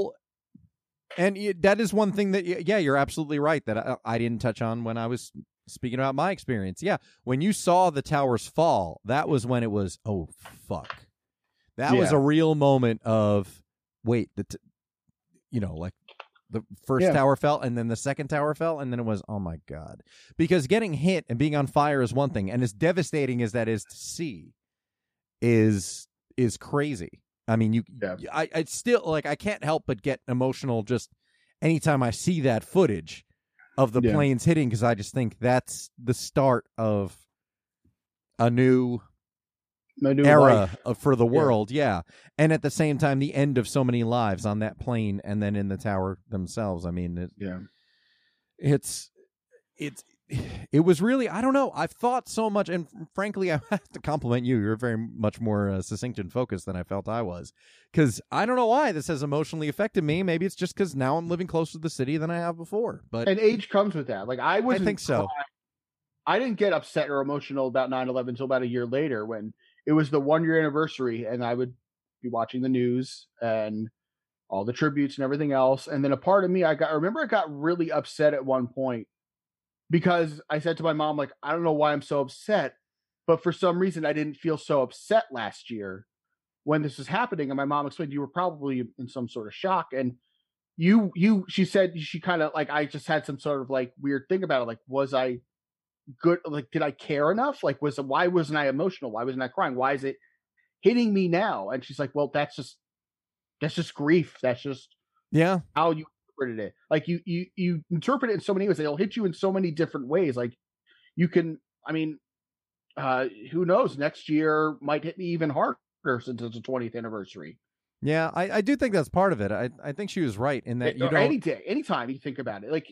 that is one thing that, you're absolutely right, that I didn't touch on when I was speaking about my experience. Yeah, when you saw the towers fall, that was when it was, oh, fuck. That was a real moment of, wait, like the first tower fell and then the second tower fell and then it was, oh my God. Because getting hit and being on fire is one thing, and as devastating as that is to see is crazy. I mean, I still, like, I can't help but get emotional just anytime I see that footage of the planes hitting, because I just think that's the start of a new era for the world. And at the same time, the end of so many lives on that plane and then in the tower themselves. I mean, it was really, I don't know, I've thought so much, and frankly, I have to compliment you. You're very much more succinct and focused than I felt I was, because I don't know why this has emotionally affected me. Maybe it's just because now I'm living closer to the city than I have before. But and age comes with that. Like I think so. I didn't get upset or emotional about 9/11 until about a year later, when it was the 1-year anniversary, and I would be watching the news and all the tributes and everything else. And then a part of me, I got really upset at one point, because I said to my mom, like, I don't know why I'm so upset, but for some reason I didn't feel so upset last year when this was happening. And my mom explained, you were probably in some sort of shock. And she said, she kind of like, I just had some sort of like weird thing about it. Like, was I good? Like, did I care enough? Like, why wasn't I emotional? Why wasn't I crying? Why is it hitting me now? And she's like, well, that's just grief. That's just how you interpreted it. Like you interpret it in so many ways. It'll hit you in so many different ways. Like you can, I mean, who knows? Next year might hit me even harder since it's the 20th anniversary. Yeah, I do think that's part of it. I think she was right in that any day, anytime you think about it, like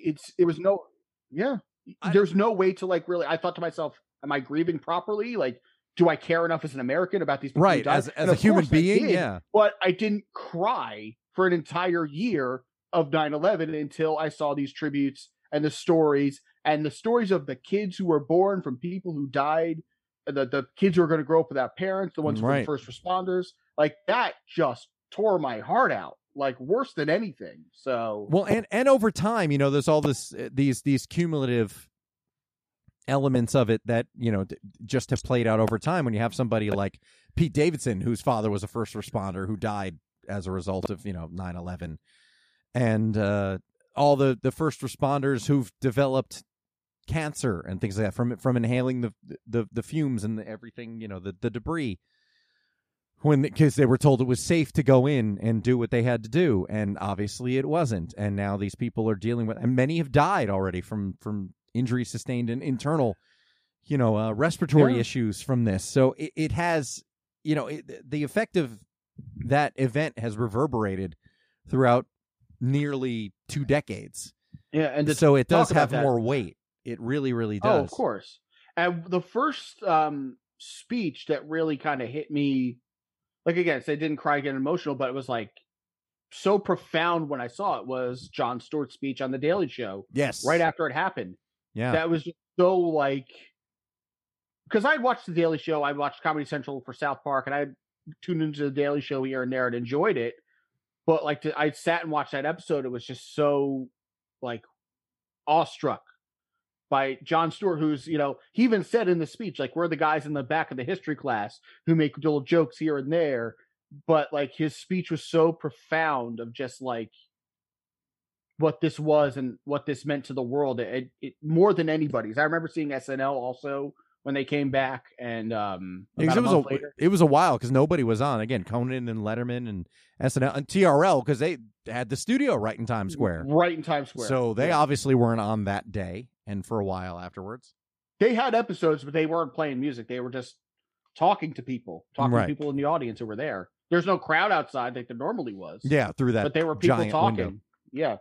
there's no way to like really. I thought to myself, am I grieving properly? Like, do I care enough as an American about these people? Right, as a human being, But I didn't cry for an entire year of 9/11 until I saw these tributes and the stories of the kids who were born from people who died, the kids who are going to grow up without parents, the ones who were first responders. Like that just tore my heart out, like worse than anything. So well, and over time, there's all these cumulative elements of it that just have played out over time. When you have somebody like Pete Davidson, whose father was a first responder who died as a result of 9/11, and all the first responders who've developed cancer and things like that from inhaling the fumes and everything, the debris, because they were told it was safe to go in and do what they had to do, and obviously it wasn't. And now these people are dealing with, and many have died already from injuries sustained and internal, respiratory issues from this. So it has, the effect of that event has reverberated throughout nearly 2 decades. Yeah, and so it does have more weight. It really, really does. Oh, of course. And the first speech that really kind of hit me, like again, I didn't cry, get emotional, but it was like so profound when I saw it, was Jon Stewart's speech on The Daily Show. Yes. Right after it happened. Yeah. That was just so like because I'd watched The Daily Show, I watched Comedy Central for South Park, and I tuned into The Daily Show here and there and enjoyed it. But like, I sat and watched that episode. It was just so like awestruck by Jon Stewart, who's, you know, he even said in the speech, like, we're the guys in the back of the history class who make little jokes here and there. But like, his speech was so profound of just like what this was and what this meant to the world. It more than anybody's. I remember seeing SNL also when they came back, and it was a while because nobody was on. Again, Conan and Letterman and SNL and TRL, because they had the studio right in Times Square. Right in Times Square. So they obviously weren't on that day and for a while afterwards. They had episodes, but they weren't playing music. They were just talking to people to people in the audience who were there. There's no crowd outside like there normally was. Yeah, through that. But they were people talking. Window. Yeah.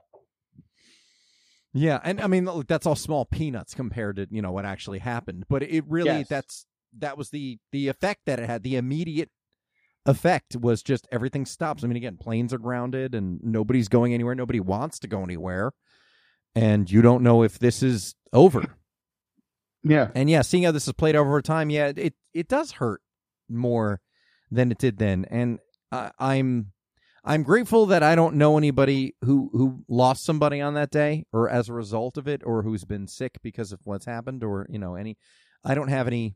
Yeah, and I mean, that's all small peanuts compared to, you know, what actually happened. But it really, that was the effect that it had. The immediate effect was just everything stops. I mean, again, planes are grounded and nobody's going anywhere. Nobody wants to go anywhere. And you don't know if this is over. Yeah. And yeah, seeing how this is played over time, yeah, it does hurt more than it did then. And I'm grateful that I don't know anybody who lost somebody on that day or as a result of it, or who's been sick because of what's happened, or, you know, I don't have any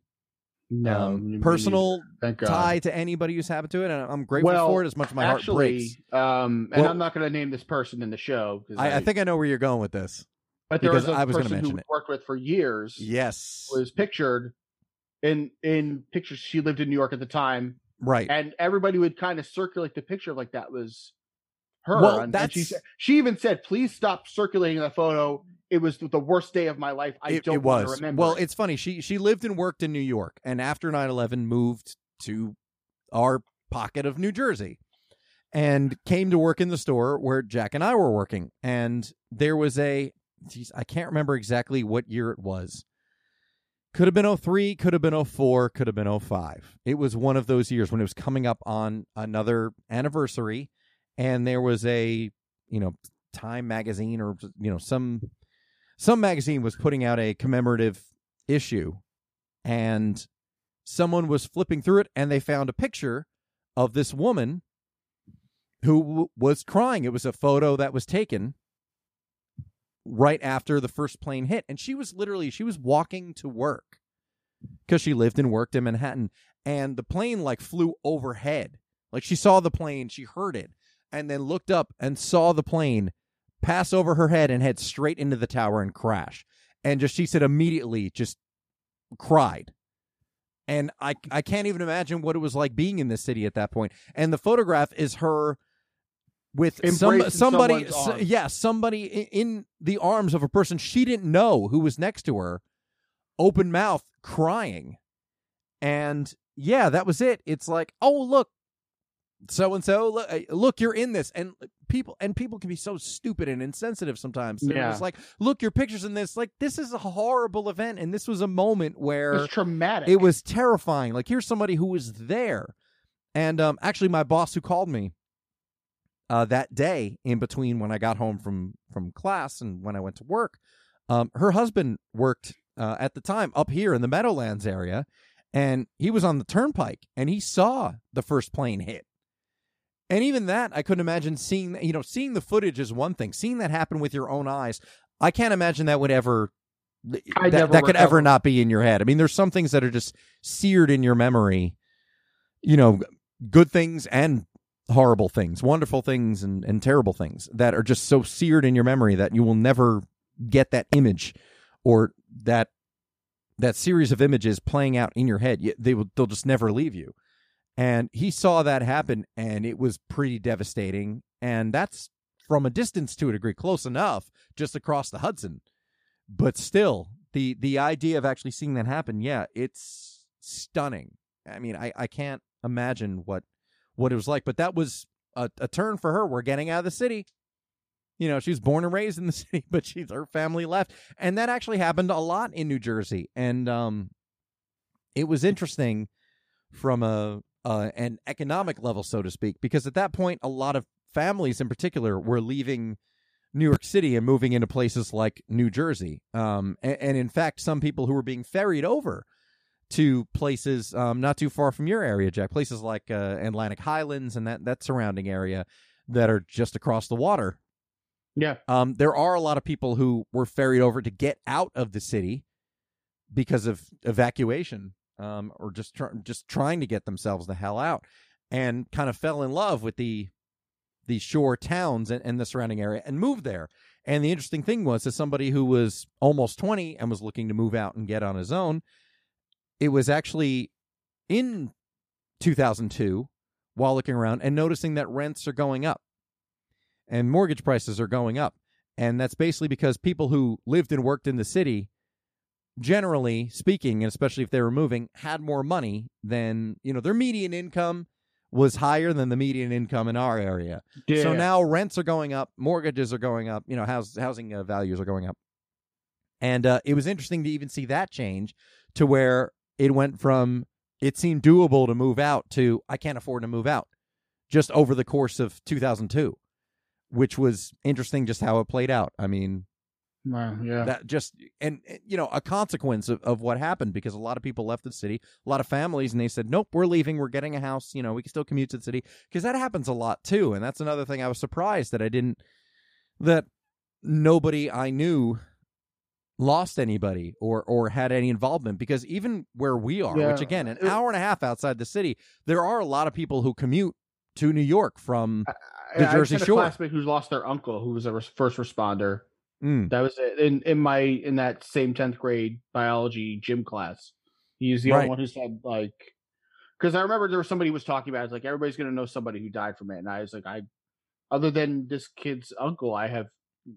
personal tie to anybody who's happened to it, and I'm grateful for it as much as my heart breaks. And I'm not going to name this person in the show. I think I know where you're going with this. But there was a person who we worked with for years. Yes. Was pictured in pictures. She lived in New York at the time. Right. And everybody would kind of circulate the picture like that was her. Well, and she even said, please stop circulating that photo. It was the worst day of my life. I don't want to remember. Well, it's funny. She lived and worked in New York, and after 9/11 moved to our pocket of New Jersey and came to work in the store where Jack and I were working. And there was I can't remember exactly what year it was. Could have been 03, could have been 04, could have been 05. It was one of those years when it was coming up on another anniversary, and there was a, you know, Time magazine, or, you know, some magazine was putting out a commemorative issue, and someone was flipping through it, and they found a picture of this woman who was crying. It was a photo that was taken right after the first plane hit, and she was walking to work because she lived and worked in Manhattan, and the plane like flew overhead. Like, she saw the plane, she heard it, and then looked up and saw the plane pass over her head and head straight into the tower and crash. And she said immediately just cried. And I can't even imagine what it was like being in this city at that point. And the photograph is her with somebody in the arms of a person she didn't know who was next to her, open mouth, crying. And yeah, that was it. It's like, oh, look, so-and-so, look, you're in this. And people can be so stupid and insensitive sometimes. Yeah. It's like, look, your picture's in this. Like, this is a horrible event, and this was a moment where it's traumatic. It was terrifying. Like, here's somebody who was there. And actually, my boss who called me that day in between when I got home from class and when I went to work, her husband worked at the time up here in the Meadowlands area, and he was on the turnpike, and he saw the first plane hit. And even that, I couldn't imagine seeing the footage is one thing. Seeing that happen with your own eyes, I can't imagine that would ever, that could ever not be in your head. I mean, there's some things that are just seared in your memory, you know, good things and horrible things, wonderful things and terrible things that are just so seared in your memory that you will never get that image or that series of images playing out in your head. They'll just never leave you. And he saw that happen, and it was pretty devastating. And that's from a distance to a degree, close enough, just across the Hudson. But still, the idea of actually seeing that happen, yeah, it's stunning. I mean, I can't imagine what it was like. But that was a turn for her. We're getting out of the city. You know, she was born and raised in the city, but her family left. And that actually happened a lot in New Jersey. And it was interesting from an economic level, so to speak, because at that point, a lot of families in particular were leaving New York City and moving into places like New Jersey. And in fact, some people who were being ferried over to places not too far from your area, Jack, places like Atlantic Highlands and that surrounding area that are just across the water. Yeah. There are a lot of people who were ferried over to get out of the city because of evacuation, or just trying to get themselves the hell out, and kind of fell in love with the shore towns and the surrounding area and moved there. And the interesting thing was, as somebody who was almost 20 and was looking to move out and get on his own, it was actually in 2002 while looking around and noticing that rents are going up and mortgage prices are going up. And that's basically because people who lived and worked in the city, generally speaking, and especially if they were moving, had more money than, their median income was higher than the median income in our area. Yeah. So now rents are going up, mortgages are going up, housing values are going up. And it was interesting to even see that change to where it went from it seemed doable to move out to I can't afford to move out, just over the course of 2002, which was interesting just how it played out. I mean, wow, yeah. that just, and a consequence of what happened, because a lot of people left the city, a lot of families, and they said, nope, we're leaving, we're getting a house, we can still commute to the city, because that happens a lot too. And that's another thing I was surprised that nobody I knew lost anybody or had any involvement, because even where we are, which again, an hour and a half outside the city, there are a lot of people who commute to New York from the Jersey Shore. I had a classmate who's lost their uncle, who was a first responder. That was in that same 10th grade biology gym class. He was the only one who said, like, because I remember there was somebody who was talking about it, it's like, everybody's going to know somebody who died from it. And I was like, other than this kid's uncle, I have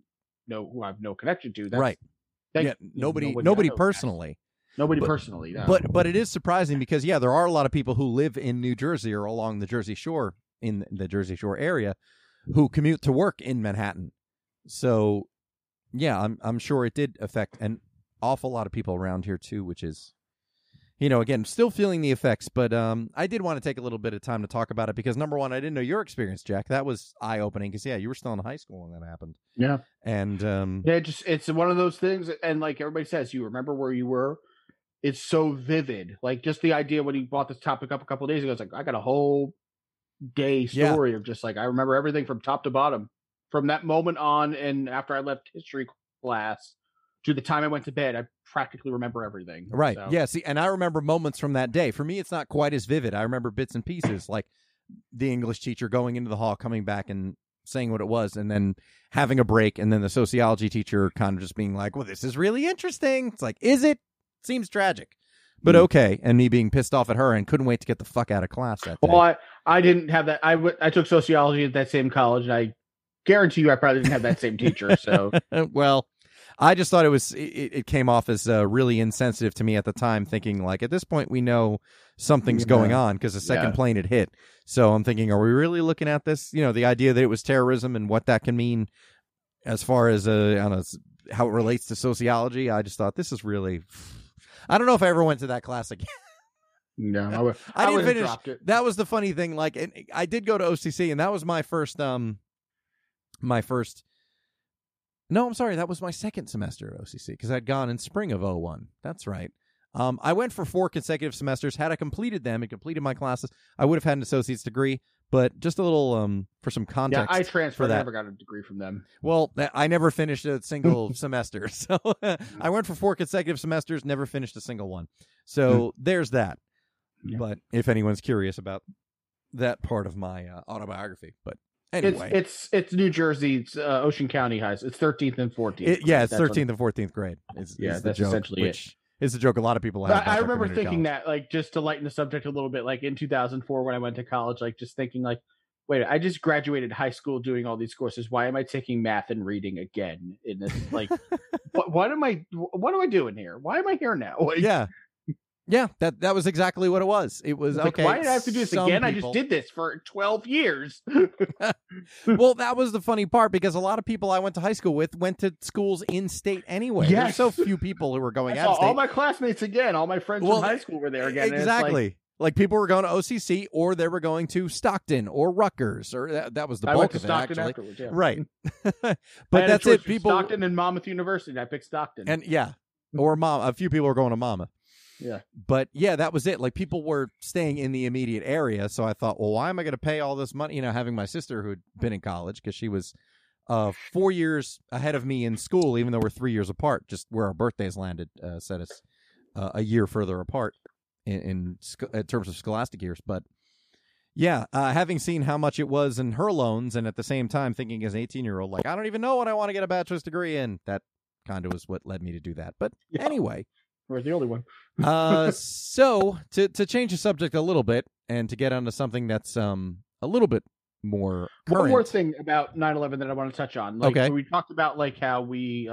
no connection to. That's, right. Nobody personally. Nobody personally. No. But it is surprising because, there are a lot of people who live in New Jersey or along the Jersey Shore, in the Jersey Shore area, who commute to work in Manhattan. So, yeah, I'm sure it did affect an awful lot of people around here too, which is, again, still feeling the effects. But I did want to take a little bit of time to talk about it because, number one, I didn't know your experience, Jack. That was eye-opening because, you were still in high school when that happened. Yeah. And it's one of those things, and like everybody says, you remember where you were. It's so vivid. Like, just the idea when he brought this topic up a couple of days ago, it's like, I got a whole day story of just like, I remember everything from top to bottom, from that moment on, and after I left history class to the time I went to bed, I practically remember everything. Right. So. Yeah. See, and I remember moments from that day. For me, it's not quite as vivid. I remember bits and pieces, like the English teacher going into the hall, coming back and saying what it was, and then having a break, and then the sociology teacher kind of just being like, well, this is really interesting. It's like, is it? Seems tragic. But okay, and me being pissed off at her and couldn't wait to get the fuck out of class that day. Well, I didn't have that. I took sociology at that same college, and I guarantee you I probably didn't have that same teacher. So, well, I just thought it came off as really insensitive to me at the time, thinking like, at this point we know something's going on because the second plane had hit. So I'm thinking, are we really looking at this? The idea that it was terrorism and what that can mean as far as how it relates to sociology. I just thought, this is really. I don't know if I ever went to that class again. No, I didn't finish. That was the funny thing. Like, I did go to OCC, and that was my first. No, I'm sorry. That was my second semester at OCC because I'd gone in spring of 2001. That's right. I went for 4 consecutive semesters. Had I completed them and completed my classes, I would have had an associate's degree. But just a little for some context. Yeah, I transferred. I never got a degree from them. Well, I never finished a single semester. So I went for 4 consecutive semesters, never finished a single one. So there's that. Yeah. But if anyone's curious about that part of my autobiography. But anyway. It's New Jersey. It's Ocean County High. It's 13th and 14th. It's 13th and 14th grade. Is that's the joke, essentially it. It's a joke a lot of people have. I remember thinking that, like, just to lighten the subject a little bit, like in 2004 when I went to college, like just thinking like, wait, I just graduated high school doing all these courses. Why am I taking math and reading again in this? Like, what am I doing here? Why am I here now? Like, yeah, that was exactly what it was. It was like, okay. Why did I have to do this again? I just did this for 12 years. Well, that was the funny part because a lot of people I went to high school with went to schools in state anyway. Yes. There's so few people who were going out of state. All my classmates again. All my friends from high school were there again. Exactly. Like people were going to OCC or they were going to Stockton or Rutgers, or that was the bulk of it, actually. Afterwards, yeah. Right. But that's it. People Stockton and Monmouth University. I picked Stockton. And or a few people were going to Monmouth. Yeah. But yeah, that was it. Like, people were staying in the immediate area. So I thought, well, why am I going to pay all this money? Having my sister who'd been in college, because she was 4 years ahead of me in school, even though we're 3 years apart, just where our birthdays landed, set us a year further apart in terms of scholastic years. But yeah, having seen how much it was in her loans, and at the same time thinking as an 18-year-old, like, I don't even know what I want to get a bachelor's degree in. That kind of was what led me to do that. But anyway. We're the only one. So to change the subject a little bit and to get onto something that's a little bit more current. One more thing about 9/11 that I want to touch on. Like, okay. So we talked about like how we,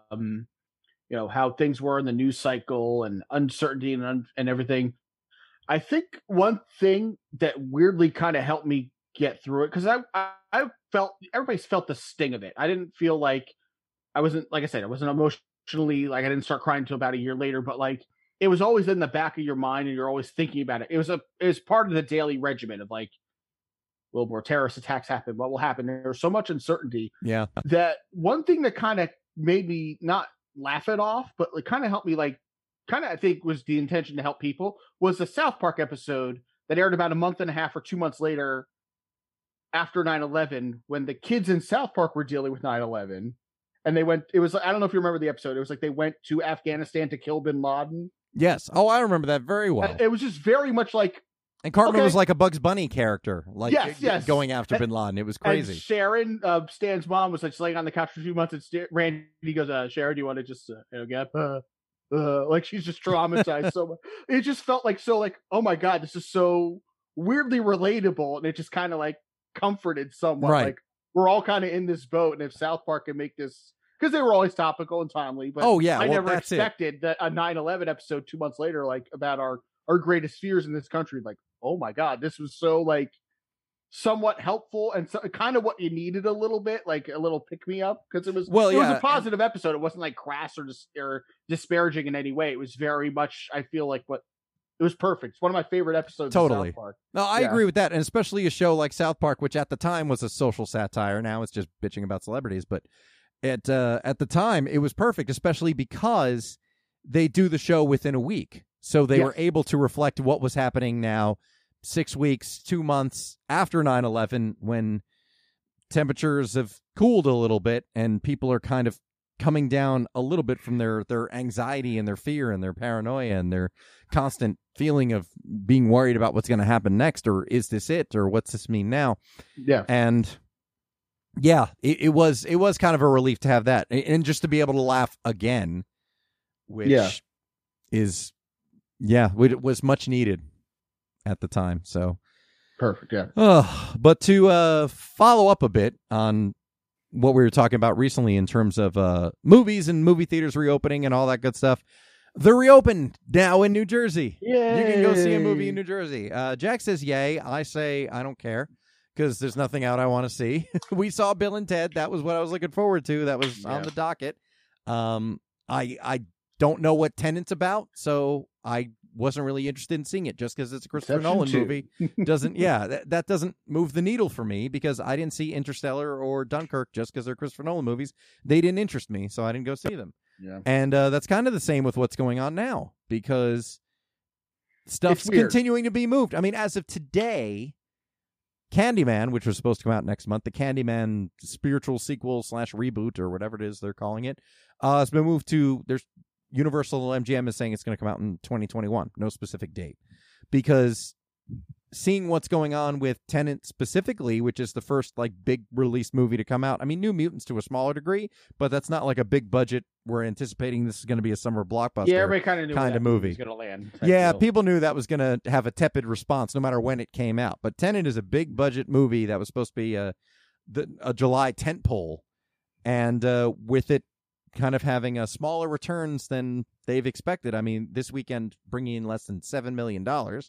how things were in the news cycle and uncertainty and everything. I think one thing that weirdly kind of helped me get through it, because I felt everybody's felt the sting of it. I didn't feel like I wasn't, like I said, I wasn't emotionally, like I didn't start crying until about a year later, but like it was always in the back of your mind and you're always thinking about it. It was part of the daily regimen of like, will more terrorist attacks happen? What will happen? There's so much uncertainty. Yeah. That one thing that kind of made me not laugh it off, but like kind of helped me, like kind of I think was the intention to help people, was the South Park episode that aired about a month and a half or 2 months later after 9/11, when the kids in South Park were dealing with 9/11. And they went, it was, I don't know if you remember the episode. It was like they went to Afghanistan to kill bin Laden. Yes. Oh, I remember that very well. It was just very much like, and Cartman was like a Bugs Bunny character, like yes. going after bin Laden. It was crazy. And Sharon, Stan's mom, was like laying on the couch for 2 months, and Randy goes, Sharon, do you want to just get like she's just traumatized so much. It just felt like so like, oh my God, this is so weirdly relatable, and it just kind of like comforted somewhat. Right. Like we're all kind of in this boat, and if South Park can make this, because they were always topical and timely, but I never expected that a 9/11 episode 2 months later, like about our greatest fears in this country, like, oh my God, this was so like somewhat helpful and so, kind of what you needed a little bit, like a little pick me up, because it was was a positive episode. It wasn't like crass or disparaging in any way. It was very much, I feel like, it was perfect. It's one of my favorite episodes. Totally. Of South Park. No, I agree with that, and especially a show like South Park, which at the time was a social satire. Now it's just bitching about celebrities, but at the time it was perfect, especially because they do the show within a week. So they were able to reflect what was happening now 6 weeks, 2 months after 9/11, when temperatures have cooled a little bit and people are kind of coming down a little bit from their anxiety and their fear and their paranoia and their constant feeling of being worried about what's going to happen next, or is this it, or what's this mean now? Yeah. And yeah, it was kind of a relief to have that, and just to be able to laugh again, which is it was much needed at the time. So perfect. Yeah. But to follow up a bit on what we were talking about recently in terms of movies and movie theaters reopening and all that good stuff, they're reopened now in New Jersey. Yay. You can go see a movie in New Jersey. Jack says yay. I say I don't care, because there's nothing out I want to see. We saw Bill and Ted. That was what I was looking forward to. That was on the docket. I don't know what Tenet's about, so I wasn't really interested in seeing it, just because it's a Christopher Nolan movie. That doesn't move the needle for me, because I didn't see Interstellar or Dunkirk just because they're Christopher Nolan movies. They didn't interest me, so I didn't go see them. Yeah. And that's kind of the same with what's going on now, because stuff's continuing to be moved. I mean, as of today, Candyman, which was supposed to come out next month, the Candyman spiritual sequel / reboot, or whatever it is they're calling it, has been moved to, Universal MGM is saying it's going to come out in 2021. No specific date. Because seeing what's going on with Tenet specifically, which is the first like big release movie to come out. I mean, New Mutants to a smaller degree, but that's not like a big budget. We're anticipating this is going to be a summer blockbuster. Yeah, everybody kind of knew that movie was going to land. People knew that was going to have a tepid response no matter when it came out. But Tenet is a big budget movie that was supposed to be a July tentpole, and with it kind of having a smaller returns than they've expected. I mean, this weekend bringing in less than $7 million.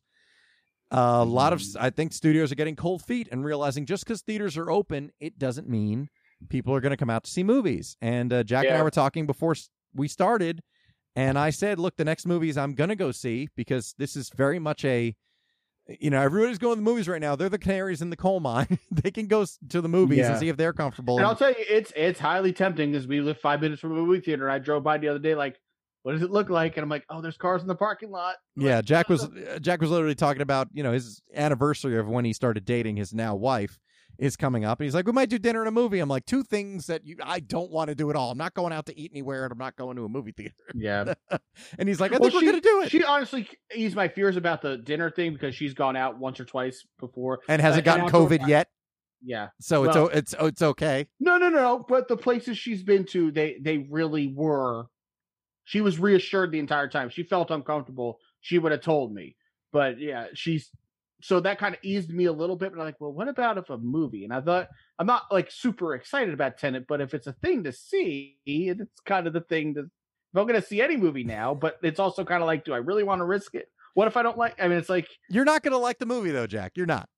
A lot of, I think, studios are getting cold feet and realizing just because theaters are open, it doesn't mean people are going to come out to see movies. And Jack and I were talking before we started, and I said, look, the next movies I'm going to go see, because this is very much everybody's going to the movies right now. They're the canaries in the coal mine. They can go to the movies and see if they're comfortable. And I'll tell you, it's highly tempting, because we live 5 minutes from a movie theater. I drove by the other day, like, what does it look like? And I'm like, oh, there's cars in the parking lot. Yeah, Like, Jack was literally talking about, his anniversary of when he started dating his now wife is coming up. And he's like, we might do dinner and a movie. I'm like, two things that I don't want to do at all. I'm not going out to eat anywhere, and I'm not going to a movie theater. Yeah. And he's like, I think we're going to do it. She honestly eased my fears about the dinner thing because she's gone out once or twice before. And hasn't gotten COVID yet. Yeah. So it's okay. No. But the places she's been to, they really were. She was reassured the entire time. She felt uncomfortable. She would have told me. But yeah, so that kind of eased me a little bit. But I'm like, well, what about if a movie? And I thought, I'm not like super excited about Tenet, but if it's a thing to see, it's kind of the thing that if I'm going to see any movie now, but it's also kind of like, do I really want to risk it? What if I don't like? I mean, it's like you're not going to like the movie though, Jack. You're not.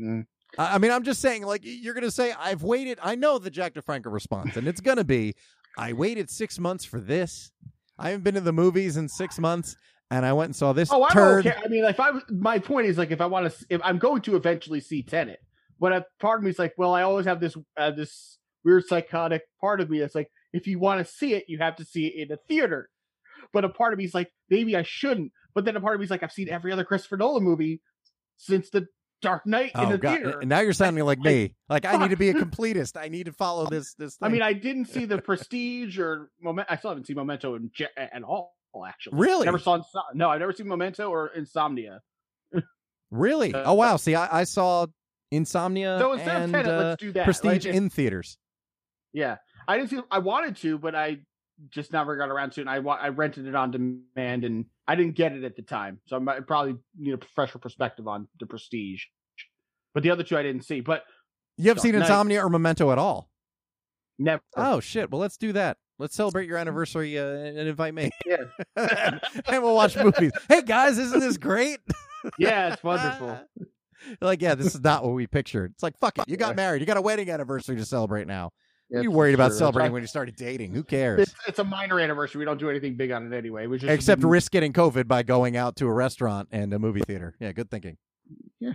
I mean, I'm just saying, like, you're going to say, I've waited. I know the Jack DeFranco response, and it's going to be, I waited 6 months for this. I haven't been to the movies in 6 months. And I went and saw this. Oh, turd. I don't care. I mean, my point is like, if I'm going to eventually see Tenet, but a part of me is like, well, I always have this weird psychotic part of me that's like, if you want to see it, you have to see it in a theater. But a part of me is like, maybe I shouldn't. But then a part of me is like, I've seen every other Christopher Nolan movie since The Dark Knight in the theater. And now you're sounding like me. Like, I need to be a completist. I need to follow this thing. I mean, I didn't see The Prestige or I still haven't seen Memento at all. Actually, really? I've never seen Memento or Insomnia. Really? Oh wow! See, I saw Insomnia and Tenet, let's do that. Prestige in theaters. Yeah, I didn't see. I wanted to, but I just never got around to it. And I rented it on demand, and I didn't get it at the time, so I might probably need a fresher perspective on The Prestige. But the other two I didn't see. But you have seen Insomnia or Memento at all? Never. Oh shit! Well, let's do that. Let's celebrate your anniversary and invite me. Yeah. And we'll watch movies. Hey, guys, isn't this great? Yeah, it's wonderful. Like, yeah, this is not what we pictured. It's like, fuck it. You got married. You got a wedding anniversary to celebrate now. Yeah, you worried about celebrating when you started dating. Who cares? It's a minor anniversary. We don't do anything big on it anyway. Except risk getting COVID by going out to a restaurant and a movie theater. Yeah, good thinking. Yeah.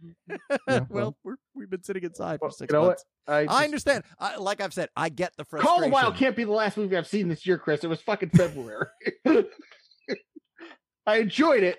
Well, we've been sitting inside for 6 months. I understand. Like I've said, I get the frustration. Call the Wild can't be the last movie I've seen this year, Chris. It was fucking February. I enjoyed it.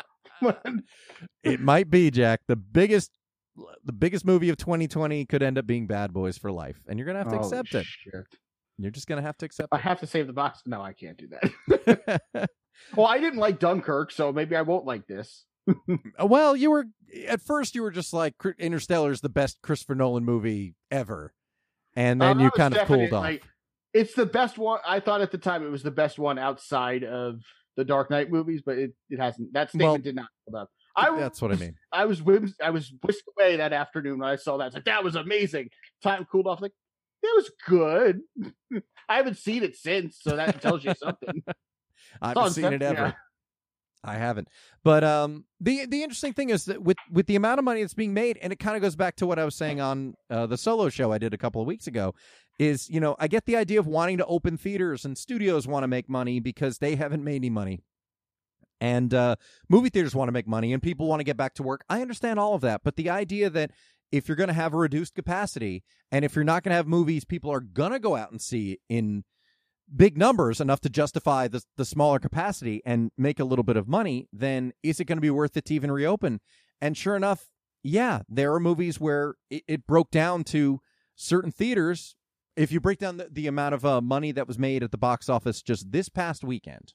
It might be, Jack. The biggest movie of 2020 could end up being Bad Boys for Life, and you're gonna have to accept it. You're just gonna have to accept it. I have to save the box. No, I can't do that. Well, I didn't like Dunkirk, so maybe I won't like this. Well, at first you were just like, Interstellar is the best Christopher Nolan movie ever, and then you kind of cooled off. It's the best one. I thought at the time it was the best one outside of the Dark Knight movies, but it hasn't. That statement did not hold up. That's what I mean. I was whisked away that afternoon when I saw that. I was like, that was amazing. Time cooled off. Like, it was good. I haven't seen it since, so that tells you something. I haven't seen it ever. Yeah. I haven't. But the interesting thing is that with the amount of money that's being made, and it kind of goes back to what I was saying on the solo show I did a couple of weeks ago, is, I get the idea of wanting to open theaters, and studios want to make money because they haven't made any money. And movie theaters want to make money, and people want to get back to work. I understand all of that. But the idea that if you're going to have a reduced capacity, and if you're not going to have movies people are going to go out and see in big numbers enough to justify the smaller capacity and make a little bit of money, then is it going to be worth it to even reopen? And sure enough, yeah, there are movies where it broke down to certain theaters. If you break down the amount of money that was made at the box office just this past weekend,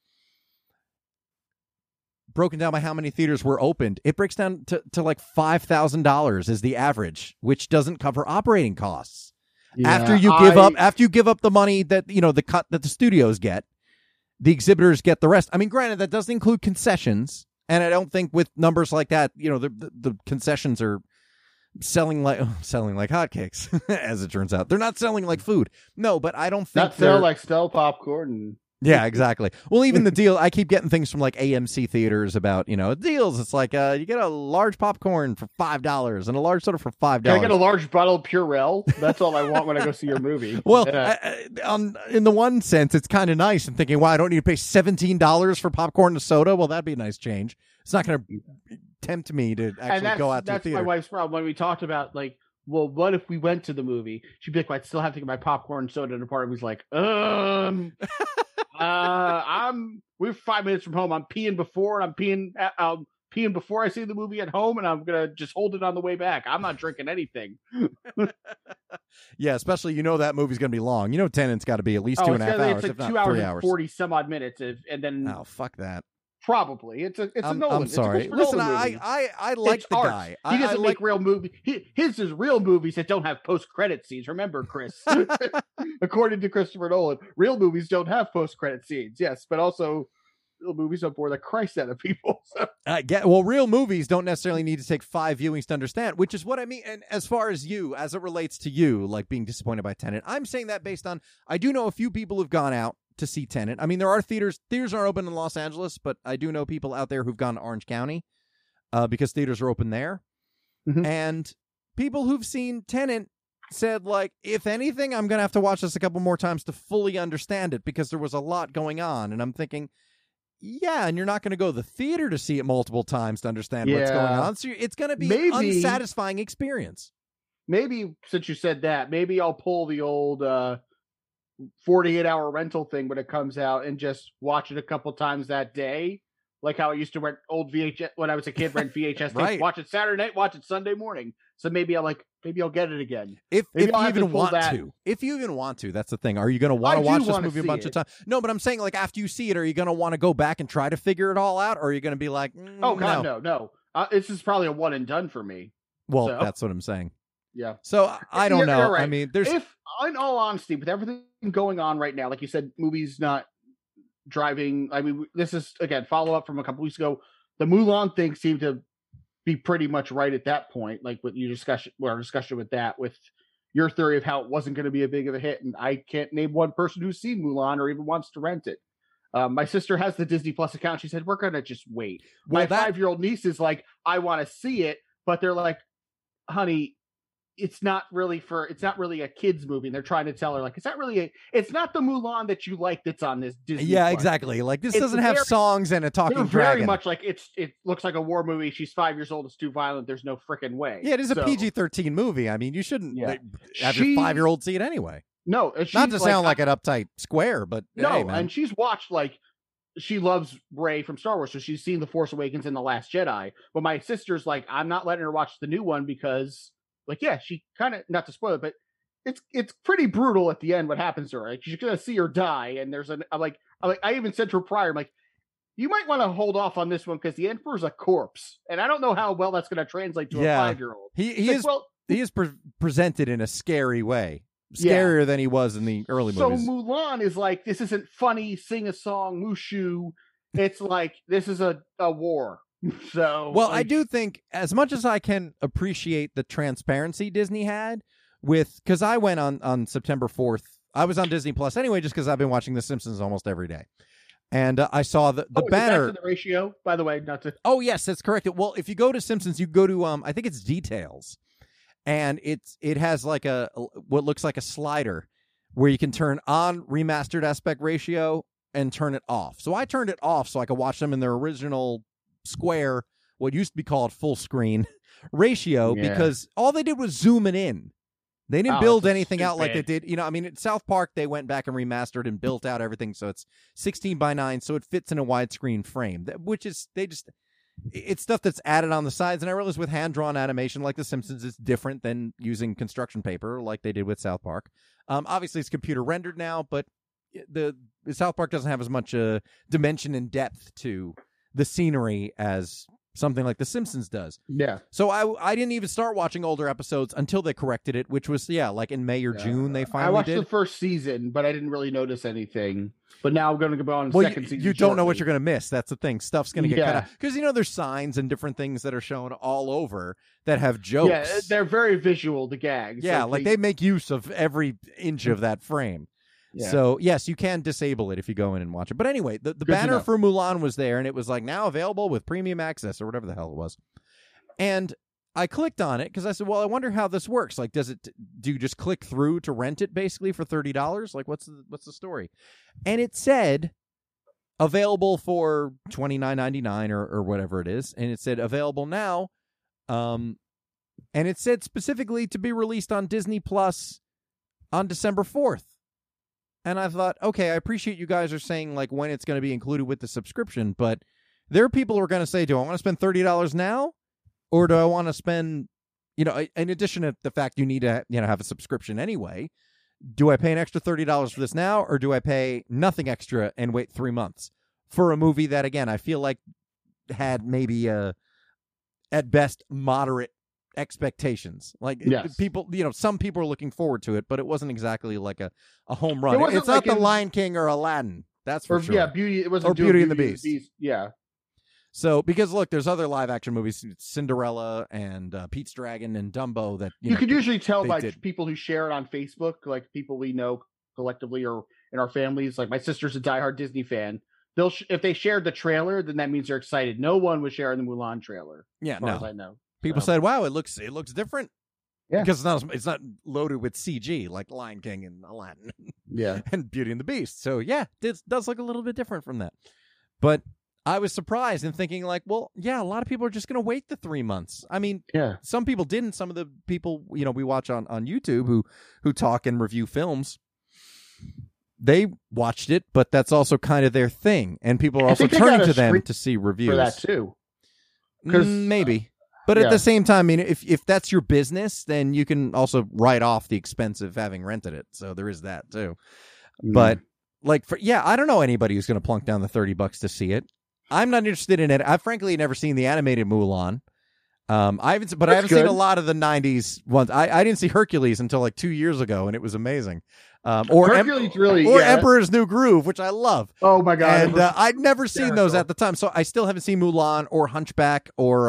broken down by how many theaters were opened, it breaks down to like $5,000 is the average, which doesn't cover operating costs. Yeah, after you give up the money that, the cut that the studios get, the exhibitors get the rest. I mean, granted, that doesn't include concessions, and I don't think with numbers like that, the concessions are selling like hotcakes, as it turns out. They're not selling like food. No, but I don't think they're like Stella popcorn and. Yeah, exactly. Well, even the deal, I keep getting things from like AMC theaters about, deals. It's like you get a large popcorn for $5 and a large soda for $5. Can I get a large bottle of Purell? That's all I want when I go see your movie. Well, in the one sense, it's kind of nice. I'm thinking, wow, I don't need to pay $17 for popcorn and soda. Well, that'd be a nice change. It's not going to tempt me to actually go out to the theater. That's my wife's problem. When we talked about like, well, what if we went to the movie? She'd be like, well, I'd still have to get my popcorn and soda. And a part of me's like, We're 5 minutes from home. I'm peeing before, and I'm peeing before I see the movie at home, and I'm gonna just hold it on the way back. I'm not drinking anything. Yeah, especially that movie's gonna be long. Tenant's got to be at least 2.5 hours. It's like if 2 not hours 3 and hours. 40 some odd minutes, and then Fuck that. probably it's a Nolan. I'm sorry. It's a Listen, Nolan movie. I like It's the art. guy. He doesn't make real movie. His is real movies that don't have post-credit scenes. Remember, Chris? According to Christopher Nolan, real movies don't have post-credit scenes. Yes, but also real movies don't bore the Christ out of people. So. Real movies don't necessarily need to take 5 viewings to understand, which is what I mean. And as far as it relates to you, like being disappointed by Tenet, I'm saying that based on, I do know a few people who've gone out to see Tenet. I mean, there are theaters aren't open in Los Angeles, but I do know people out there who've gone to Orange County because theaters are open there. Mm-hmm. And people who've seen Tenet said, like, if anything, I'm going to have to watch this a couple more times to fully understand it because there was a lot going on. And I'm thinking, yeah, and you're not going to go to the theater to see it multiple times to understand what's going on. So it's going to be an unsatisfying experience. Maybe, since you said that, maybe I'll pull the old 48-hour rental thing when it comes out and just watch it a couple times that day. Like how I used to rent old VHS when I was a kid, rent VHS right. tapes, watch it Saturday night, watch it Sunday morning. So maybe I'll get it again. If you even want to, that's the thing. Are you going to want to watch this movie a bunch of times? No, but I'm saying, like, after you see it, are you going to want to go back and try to figure it all out? Or are you going to be like, oh God, no. This is probably a one and done for me. Well, that's what I'm saying. Yeah. So I don't know. Right. I mean, in all honesty, with everything going on right now, like you said, movies not driving. I mean, this is again follow up from a couple weeks ago. The Mulan thing seemed to be pretty much right at that point. Like with your discussion with that, with your theory of how it wasn't going to be a big of a hit, and I can't name one person who's seen Mulan or even wants to rent it. My sister has the Disney Plus account. She said we're going to just wait. My 5-year-old niece is like, I want to see it, but they're like, honey, it's not really a kid's movie. And they're trying to tell her, like, it's not the Mulan that you like that's on this Disney. Yeah, Plus. Exactly. Like, this doesn't have songs and a talking dragon. Very much like it looks like a war movie. She's 5 years old. It's too violent. There's no freaking way. Yeah, it is a PG-13 movie. I mean, you shouldn't have your 5-year-old see it anyway. No. Not to sound like an uptight square, but no, hey, man. And she's watched, like, she loves Rey from Star Wars, so she's seen The Force Awakens and The Last Jedi. But my sister's like, I'm not letting her watch the new one because, like, yeah, she kind of, not to spoil it, but it's pretty brutal at the end what happens to her. Like, you're gonna see her die, and I even said to her prior, I'm like, you might want to hold off on this one because the Emperor's a corpse, and I don't know how well that's going to translate to a 5-year-old. He is presented in a scary way. Scarier than he was in the early movies. So Mulan is like, this isn't funny, sing a song, Mushu. It's like, this is a war. So, well, I do think, as much as I can appreciate the transparency Disney had because I went on September 4th. I was on Disney Plus anyway, just because I've been watching The Simpsons almost every day. And I saw the banner. Back to the ratio, by the way, not to. Oh, yes, that's correct. Well, if you go to Simpsons, you go to, I think it's Details. And it has like what looks like a slider where you can turn on remastered aspect ratio and turn it off. So I turned it off so I could watch them in their original square, what used to be called full screen ratio, because all they did was zoom it in. They didn't build anything out like they did. I mean, at South Park, they went back and remastered and built out everything. So it's 16:9, so it fits in a widescreen frame, it's stuff that's added on the sides. And I realize with hand-drawn animation like The Simpsons, it's different than using construction paper like they did with South Park. Obviously, it's computer rendered now, but the South Park doesn't have as much dimension and depth to the scenery as something like The Simpsons does. Yeah. So I didn't even start watching older episodes until they corrected it, which was, like in May or June they finally did. I watched the first season, but I didn't really notice anything. But now I'm going to go on second season. You don't know what you're going to miss. That's the thing. Stuff's going to get cut out. Because, there's signs and different things that are shown all over that have jokes. Yeah, they're very visual, the gags. Yeah, like they make use of every inch of that frame. Yeah. So, yes, you can disable it if you go in and watch it. But anyway, the banner for Mulan was there, and it was like now available with premium access or whatever the hell it was. And I clicked on it because I said, well, I wonder how this works. Like, do you just click through to rent it basically for $30? Like, what's the story? And it said available for $29.99 or whatever it is. And it said available now. And it said specifically to be released on Disney Plus on December 4th. And I thought, okay, I appreciate you guys are saying like when it's going to be included with the subscription, but there are people who are going to say, do I want to spend $30 now? Or do I want to spend, in addition to the fact you need to, have a subscription anyway, do I pay an extra $30 for this now? Or do I pay nothing extra and wait 3 months for a movie that, again, I feel like had maybe at best moderate expectations? Like people, some people are looking forward to it, but it wasn't exactly like a home run. It's not the Lion King or Aladdin. That's for sure. Yeah, It wasn't Beauty and the Beast. Yeah. So, because look, there's other live action movies, Cinderella and Pete's Dragon and Dumbo that you could usually tell by people who share it on Facebook, like people we know collectively or in our families. Like my sister's a diehard Disney fan. They'll if they shared the trailer, then that means they're excited. No one was sharing the Mulan trailer. Yeah, as far as I know. People said, "Wow, it looks different." Yeah, because it's not loaded with CG like Lion King and Aladdin. Yeah, and Beauty and the Beast. So yeah, it does look a little bit different from that. But I was surprised and thinking like, well, yeah, a lot of people are just going to wait the 3 months. I mean, some people didn't. Some of the people, we watch on YouTube who talk and review films, they watched it, but that's also kind of their thing. And people are also turning to them to see reviews. For that too. Maybe. But at the same time, I mean, if that's your business, then you can also write off the expense of having rented it. So there is that too. But I don't know anybody who's going to plunk down the $30 to see it. I'm not interested in it. I've frankly never seen the animated Mulan. I haven't seen a lot of the '90s ones. I didn't see Hercules until like 2 years ago, and it was amazing. Or Hercules Emperor's New Groove, which I love. Oh my god! And I'd never seen those at the time, so I still haven't seen Mulan or Hunchback or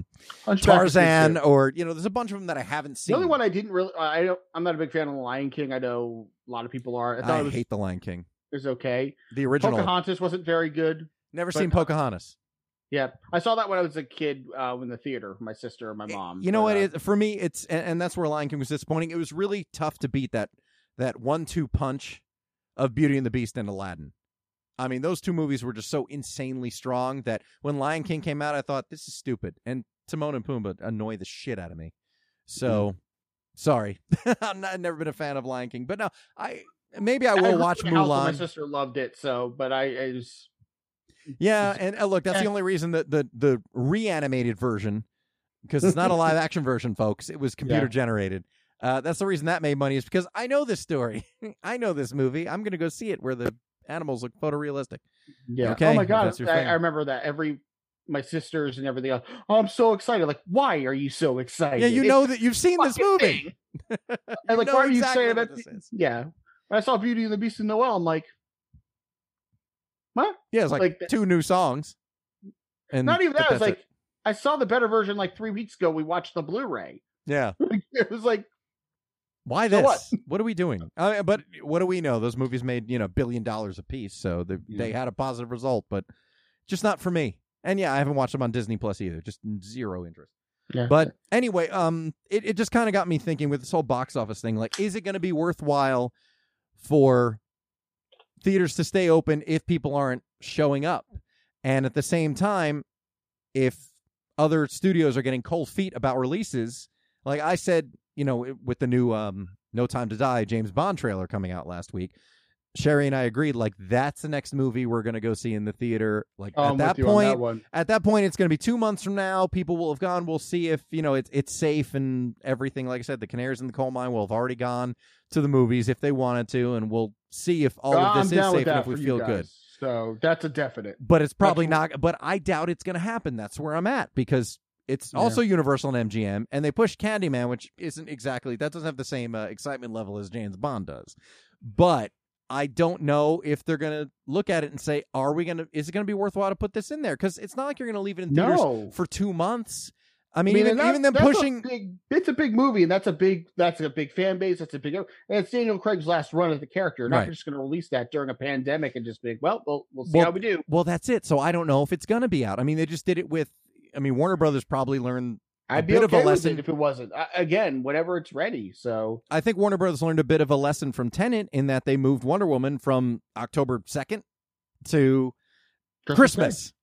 Tarzan or there's a bunch of them that I haven't seen. The only one I didn't really, I'm not a big fan of The Lion King. I know a lot of people are. I hate The Lion King. It was okay. The original Pocahontas wasn't very good. Never seen Pocahontas. Yeah, I saw that when I was a kid in the theater. My sister and my mom. You know what? For me, it's and that's where Lion King was disappointing. It was really tough to beat that 1-2 punch of Beauty and the Beast and Aladdin. I mean, those two movies were just so insanely strong that when Lion King came out, I thought this is stupid, and Timon and Pumbaa annoy the shit out of me. So, sorry, I've never been a fan of Lion King, but no, I will watch Mulan. My sister loved it, but I was. Yeah, and look, that's the only reason that the reanimated version, because it's not a live action version, folks. It was computer generated. That's the reason that made money, is because I know this story. I know this movie. I'm going to go see it where the animals look photorealistic. Yeah. Okay? Oh my god, I remember that. My sisters and everything else. Oh, I'm so excited. Like, why are you so excited? Yeah, you know that you've seen this movie. And like, why are you excited about this? Yeah. When I saw Beauty and the Beast and Noel, I'm like, what? Yeah, it's like 2 new songs. And not even that. It's like, I saw the better version like 3 weeks ago. We watched the Blu-ray. Yeah. It was like, why this? What are we doing? But what do we know? Those movies made, $1 billion a piece. So they had a positive result, but just not for me. And yeah, I haven't watched them on Disney Plus either. Just zero interest. Yeah. But anyway, it just kind of got me thinking with this whole box office thing. Like, is it going to be worthwhile for theaters to stay open if people aren't showing up? And at the same time, if other studios are getting cold feet about releases, like I said, with the new No Time to Die James Bond trailer coming out last week, Sherry and I agreed, like, that's the next movie we're going to go see in the theater. Like, at that point, it's going to be 2 months from now. People will have gone. We'll see if, it's safe and everything. Like I said, the canaries in the coal mine will have already gone to the movies if they wanted to, and we'll see if all of this is safe and if we feel good. So that's a definite. But it's probably not. But I doubt it's going to happen. That's where I'm at, because it's also Universal and MGM, and they pushed Candyman, which isn't exactly, that doesn't have the same excitement level as James Bond does. But I don't know if they're going to look at it and say, is it going to be worthwhile to put this in there? Because it's not like you're going to leave it in theaters for 2 months. I mean even them pushing. It's a big movie, and that's a big fan base. That's a big, and it's Daniel Craig's last run as the character. Not just going to release that during a pandemic and just be like, we'll see how we do. Well, that's it. So I don't know if it's going to be out. I mean, they just did it with, Warner Brothers probably learned I'd be okay with it if it wasn't. Again, whenever it's ready. So I think Warner Brothers learned a bit of a lesson from Tenet in that they moved Wonder Woman from October 2nd to Christmas.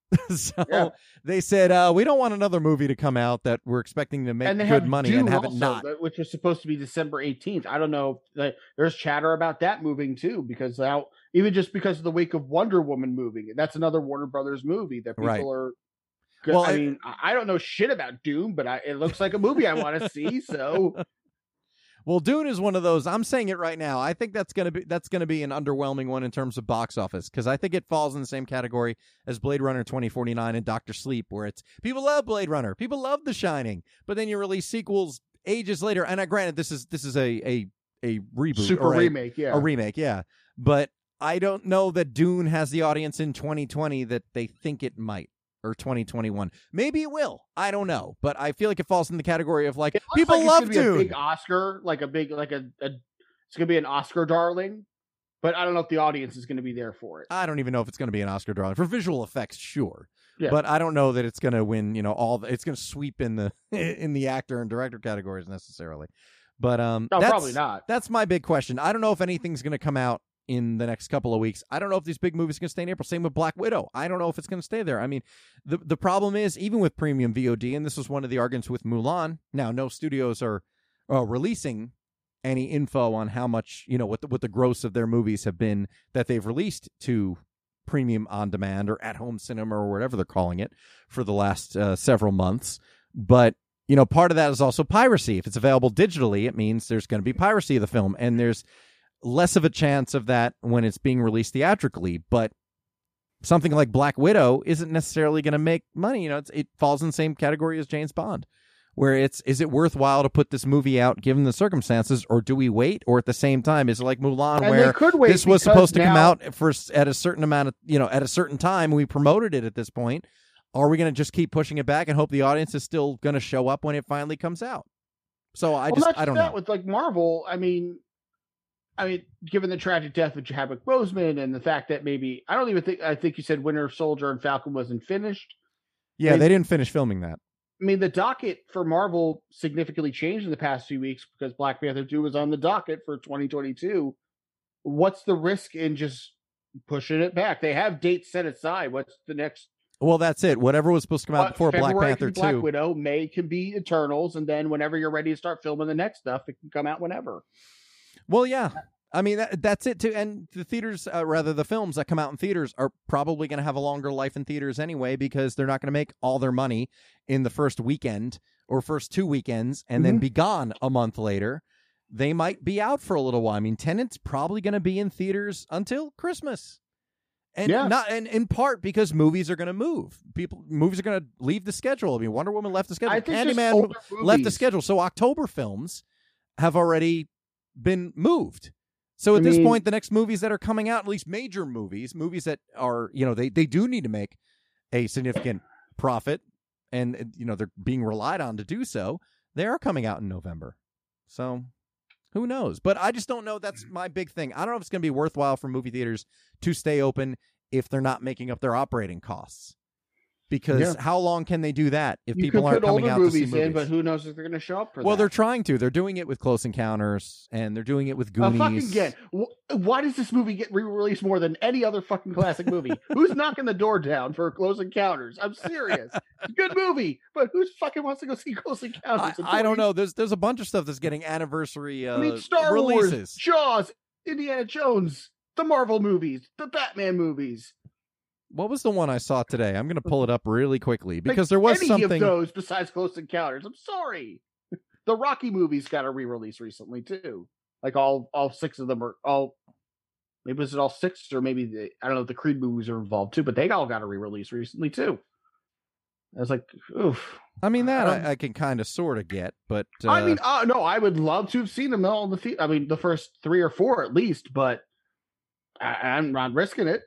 So they said, we don't want another movie to come out that we're expecting to make and they good have money Dune and have it also, not. which was supposed to be December 18th. I don't know. There's chatter about that moving too, because now, even just because of the week of Wonder Woman moving, that's another Warner Brothers movie that people are. Well, I mean, I don't know shit about Dune, but it looks like a movie I want to see. So, well, Dune is one of those. I'm saying it right now. I think that's gonna be an underwhelming one in terms of box office, because I think it falls in the same category as Blade Runner 2049 and Doctor Sleep, where it's people love Blade Runner, people love The Shining, but then you release sequels ages later. And granted, this is a reboot, super or remake, a remake, yeah. But I don't know that Dune has the audience in 2020 that they think it might. Or 2021. Maybe it will. I don't know. But I feel like it falls in the category of like, people like love it's gonna Dune. be a big Oscar, it's going to be an Oscar darling. But I don't know if the audience is going to be there for it. I don't even know if it's going to be an Oscar darling. For visual effects, sure. Yeah. But I don't know that it's going to win, it's going to sweep in the actor and director categories necessarily. But probably not. That's my big question. I don't know if anything's going to come out in the next couple of weeks. I don't know if these big movies are going to stay in April. Same with Black Widow. I don't know if it's going to stay there. I mean, the problem is, even with premium VOD, and this was one of the arguments with Mulan, now no studios are releasing any info on how much, what the gross of their movies have been that they've released to premium on demand or at home cinema or whatever they're calling it for the last several months. But part of that is also piracy. If it's available digitally, it means there's going to be piracy of the film, and there's less of a chance of that when it's being released theatrically. But something like Black Widow isn't necessarily going to make money. It falls in the same category as James Bond, where is it worthwhile to put this movie out given the circumstances, or do we wait? Or at the same time, is it like Mulan, and where this was supposed to come out at a certain amount of, at a certain time, we promoted it at this point. Are we going to just keep pushing it back and hope the audience is still going to show up when it finally comes out? So I don't know. With like Marvel, I mean, given the tragic death of Chadwick Boseman and the fact that I think you said Winter Soldier and Falcon wasn't finished. Yeah, they didn't finish filming that. I mean, the docket for Marvel significantly changed in the past few weeks because Black Panther 2 was on the docket for 2022. What's the risk in just pushing it back? They have dates set aside. What's the next? Well, that's it. Whatever was supposed to come out before February Black Panther 2. Black Widow, May can be Eternals, and then whenever you're ready to start filming the next stuff, it can come out whenever. Well, yeah. I mean, that's it too. And the theaters, the films that come out in theaters are probably going to have a longer life in theaters anyway, because they're not going to make all their money in the first weekend or first 2 weekends and then be gone a month later. They might be out for a little while. I mean, Tenet's probably going to be in theaters until Christmas. And in part because movies are going to move. Movies are going to leave the schedule. I mean, Wonder Woman left the schedule. Candyman left the schedule. So October films have already been moved. So at this point, the next movies that are coming out, at least major movies that are, they do need to make a significant profit, and, they're being relied on to do so. They are coming out in November. So who knows? But I just don't know. That's my big thing. I don't know if it's going to be worthwhile for movie theaters to stay open if they're not making up their operating costs. Because how long can they do that if people aren't coming out to see movies? In, but who knows if they're going to show up for that? Well, they're trying to. They're doing it with Close Encounters, and they're doing it with Goonies. Fucking again. Why does this movie get re-released more than any other fucking classic movie? Who's knocking the door down for Close Encounters? I'm serious. Good movie, but who fucking wants to go see Close Encounters? I don't know. There's a bunch of stuff that's getting anniversary Star releases. Wars, Jaws, Indiana Jones, the Marvel movies, the Batman movies. What was the one I saw today? I'm going to pull it up really quickly because there was something. Any of those besides Close Encounters. I'm sorry. The Rocky movies got a re-release recently too. Like all 6 of them are all. Maybe was it all 6 or maybe I don't know if the Creed movies are involved too, but they all got a re-release recently too. I was like, oof. I mean that I can kind of sort of get, but no, I would love to have seen them all in the theater. I mean, the first 3 or 4 at least, but I'm not risking it.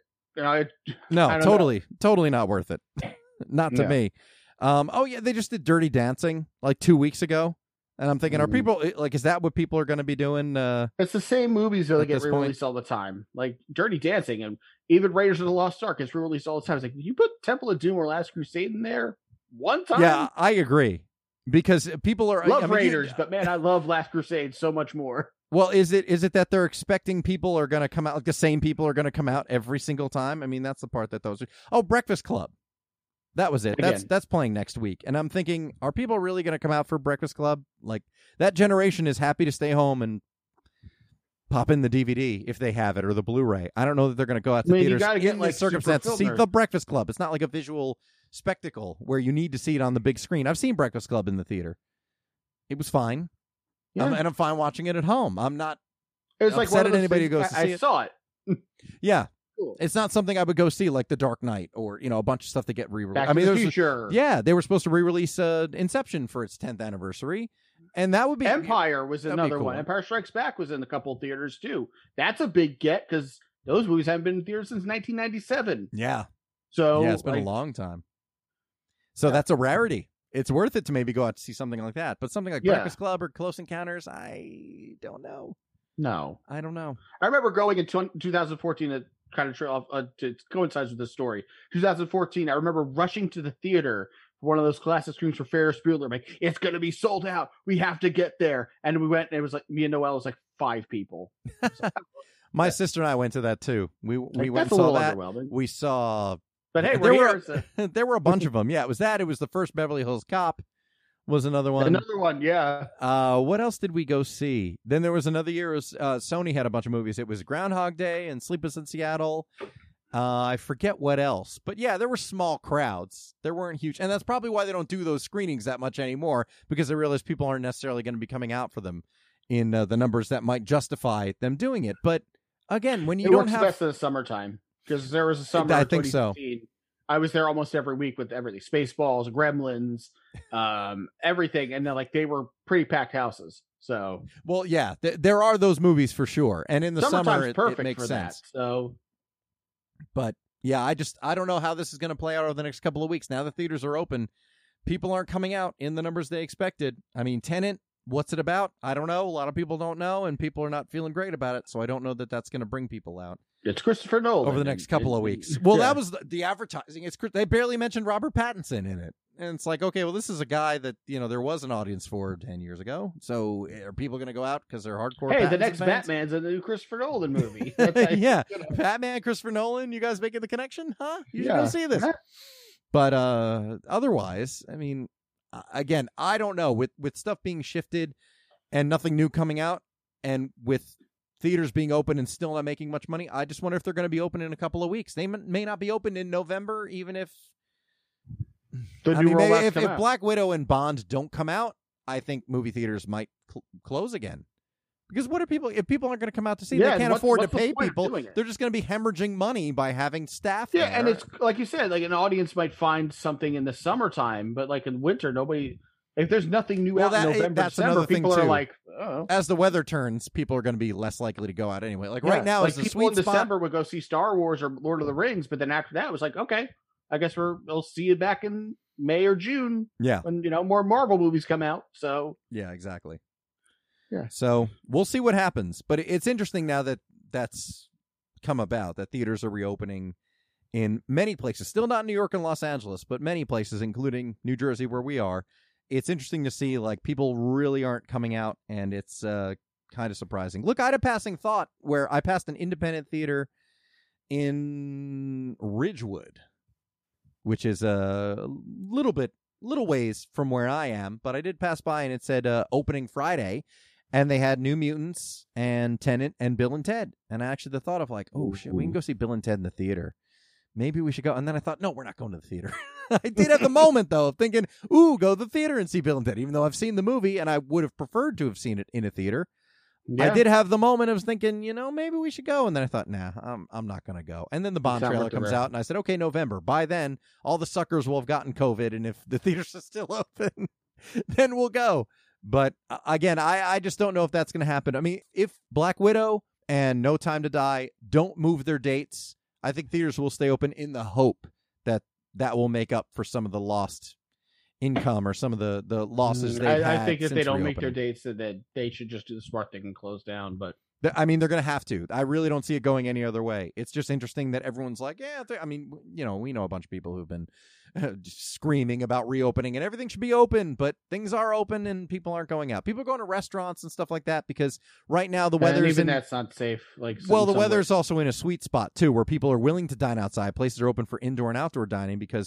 Totally not worth it. Not to me. They just did Dirty Dancing like 2 weeks ago, and I'm thinking, are people like, is that what people are going to be doing? It's the same movies that get re-released all the time, like Dirty Dancing, and even Raiders of the Lost Ark gets re-released all the time. It's like, you put Temple of Doom or Last Crusade in there one time. Yeah, I agree, because people are Raiders, but man, I love Last Crusade so much more. Well, is it that they're expecting people are going to come out, like the same people are going to come out every single time? I mean, that's the part that those are. Oh, Breakfast Club. That was it. Again. That's playing next week. And I'm thinking, are people really going to come out for Breakfast Club? Like, that generation is happy to stay home and pop in the DVD if they have it, or the Blu-ray. I don't know that they're going to go out to I mean, you theaters gotta get, in like, this circumstance to super see filter. The Breakfast Club. It's not like a visual spectacle where you need to see it on the big screen. I've seen Breakfast Club in the theater. It was fine. Yeah. And I'm fine watching it at home. I'm not It was like upset one of at those anybody who things- goes to I see it. saw it. Yeah. Cool. It's not something I would go see, like The Dark Knight or, a bunch of stuff that get re-released. Back I mean, to the there was Future. yeah, they were supposed to re-release Inception for its 10th anniversary, and that would be Empire was that'd be another cool. one. Empire Strikes Back was in a couple theaters too. That's a big get because those movies haven't been in theaters since 1997. Yeah, So yeah, it's been a long time. So that's a rarity. It's worth it to maybe go out to see something like that, but something like Yeah. Breakfast Club or Close Encounters, I don't know. No, I don't know. I remember going in 2014 to kind of to coincides with this story. 2014, I remember rushing to the theater for one of those classic screens for Ferris Bueller. I'm like, it's going to be sold out. We have to get there. And we went, and it was like me and Noel was like 5 people. My sister and I went to that too. We Like, went and that's a saw little that. underwhelming. We saw. But hey, there we're were here. there were a bunch of them. Yeah, it was that. It was the first Beverly Hills Cop. Was another one. Another one, yeah. What else did we go see? Then there was another year. It was, Sony had a bunch of movies. It was Groundhog Day and Sleepless in Seattle. I forget what else. But yeah, there were small crowds. There weren't huge. And that's probably why they don't do those screenings that much anymore, because they realize people aren't necessarily going to be coming out for them in the numbers that might justify them doing it. But again, when you It don't works have... best in the summertime because there was a summer. I of think so. 2015. I was there almost every week with everything, Spaceballs, Gremlins, everything, and then like they were pretty packed houses. So Well, yeah, there are those movies for sure. And in the summer, summertime's it perfect makes for sense. that. So But yeah, I don't know how this is going to play out over the next couple of weeks. Now the theaters are open, people aren't coming out in the numbers they expected. I mean, Tenet, what's it about? I don't know. A lot of people don't know, and people are not feeling great about it. So I don't know that that's going to bring people out it's Christopher Nolan over the next couple of weeks. Well, that was the advertising. They barely mentioned Robert Pattinson in it. And it's like, okay, well, this is a guy that, there was an audience for 10 years ago. So are people going to go out because they're hardcore Hey, Pattinson the next fans? Batman's a new Christopher Nolan movie. That's how- Yeah. Batman, Christopher Nolan, you guys making the connection? Huh? You should Yeah. go see this. But otherwise, I mean, again, I don't know. With stuff being shifted and nothing new coming out, and with theaters being open and still not making much money, I just wonder if they're going to be open in a couple of weeks. They may not be open in November, even if... The I new mean, maybe robots if come out. Black Widow and Bond don't come out, I think movie theaters might close again. Because what are people... If people aren't going to come out to see, Yeah, they can't what's- afford to what's the pay point of people. doing it? They're just going to be hemorrhaging money by having staff Yeah, there. and it's like you said, like an audience might find something in the summertime, but like in winter, nobody. If there's nothing new Well, out in November, that's December, another thing, people are too. like, oh. As the weather turns, people are going to be less likely to go out anyway. Like Yeah, right now like is the people sweet in spot. December would go see Star Wars or Lord of the Rings, but then after that, it was like, okay, I guess we'll see you back in May or June Yeah, when more Marvel movies come out. So yeah, exactly. Yeah. So we'll see what happens. But it's interesting now that that's come about, that theaters are reopening in many places. Still not New York and Los Angeles, but many places, including New Jersey, where we are. It's interesting to see, like, people really aren't coming out, and it's kind of surprising. Look, I had a passing thought where I passed an independent theater in Ridgewood, which is a little ways from where I am, but I did pass by, and it said opening Friday, and they had New Mutants and Tenet and Bill and Ted. And I actually thought of like, oh shit, we can go see Bill and Ted in the theater. Maybe we should go. And then I thought, no, we're not going to the theater. I did have the moment, though, of thinking, ooh, go to the theater and see Bill and Ted, even though I've seen the movie and I would have preferred to have seen it in a theater. yeah. I did have the moment of thinking, maybe we should go. And then I thought, nah, I'm not going to go. And then the Bond It's not trailer worth the comes risk. out, and I said, okay, November. By then, all the suckers will have gotten COVID, and if the theaters are still open, then we'll go. But again, I just don't know if that's going to happen. I mean, if Black Widow and No Time to Die don't move their dates, I think theaters will stay open in the hope that will make up for some of the lost income or some of the losses they've had. I think if they since don't make their reopening. dates, that they should just do the smart thing and close down. But I mean, they're going to have to. I really don't see it going any other way. It's just interesting that everyone's like, yeah, I mean, we know a bunch of people who've been screaming about reopening and everything should be open, but things are open and people aren't going out. People are going to restaurants and stuff like that because right now the and weather's even in, that's not safe. Like well, the somewhere. weather's also in a sweet spot too, where people are willing to dine outside. Places are open for indoor and outdoor dining because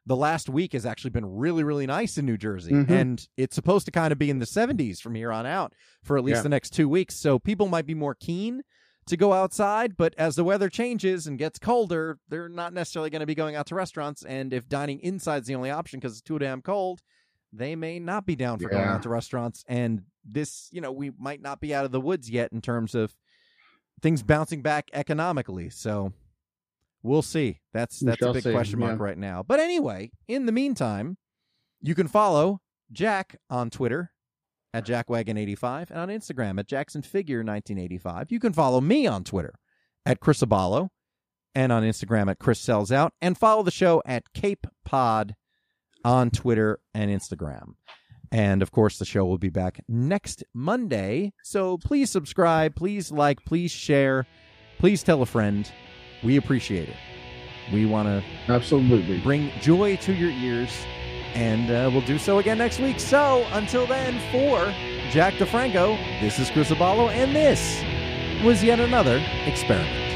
the last week has actually been really, really nice in New Jersey. Mhm. And it's supposed to kind of be in the 70s from here on out for at least the next 2 weeks. So people might be more keen to go outside, but as the weather changes and gets colder, they're not necessarily going to be going out to restaurants. And if dining inside is the only option because it's too damn cold, they may not be down for going out to restaurants. And this, we might not be out of the woods yet in terms of things bouncing back economically. So we'll see. That's a big question mark right now. But anyway, in the meantime, you can follow Jack on Twitter at JackWagon85 and on Instagram at JacksonFigure1985. You can follow me on Twitter at Chris Abalo and on Instagram at Chris Sells Out, and follow the show at Cape Pod on Twitter and Instagram. And of course, the show will be back next Monday. So please subscribe, please like, please share, please tell a friend. We appreciate it. We want to absolutely bring joy to your ears, and we'll do so again next week. So until then, for Jack DeFranco, this is Chris Abalo, and this was yet another experiment.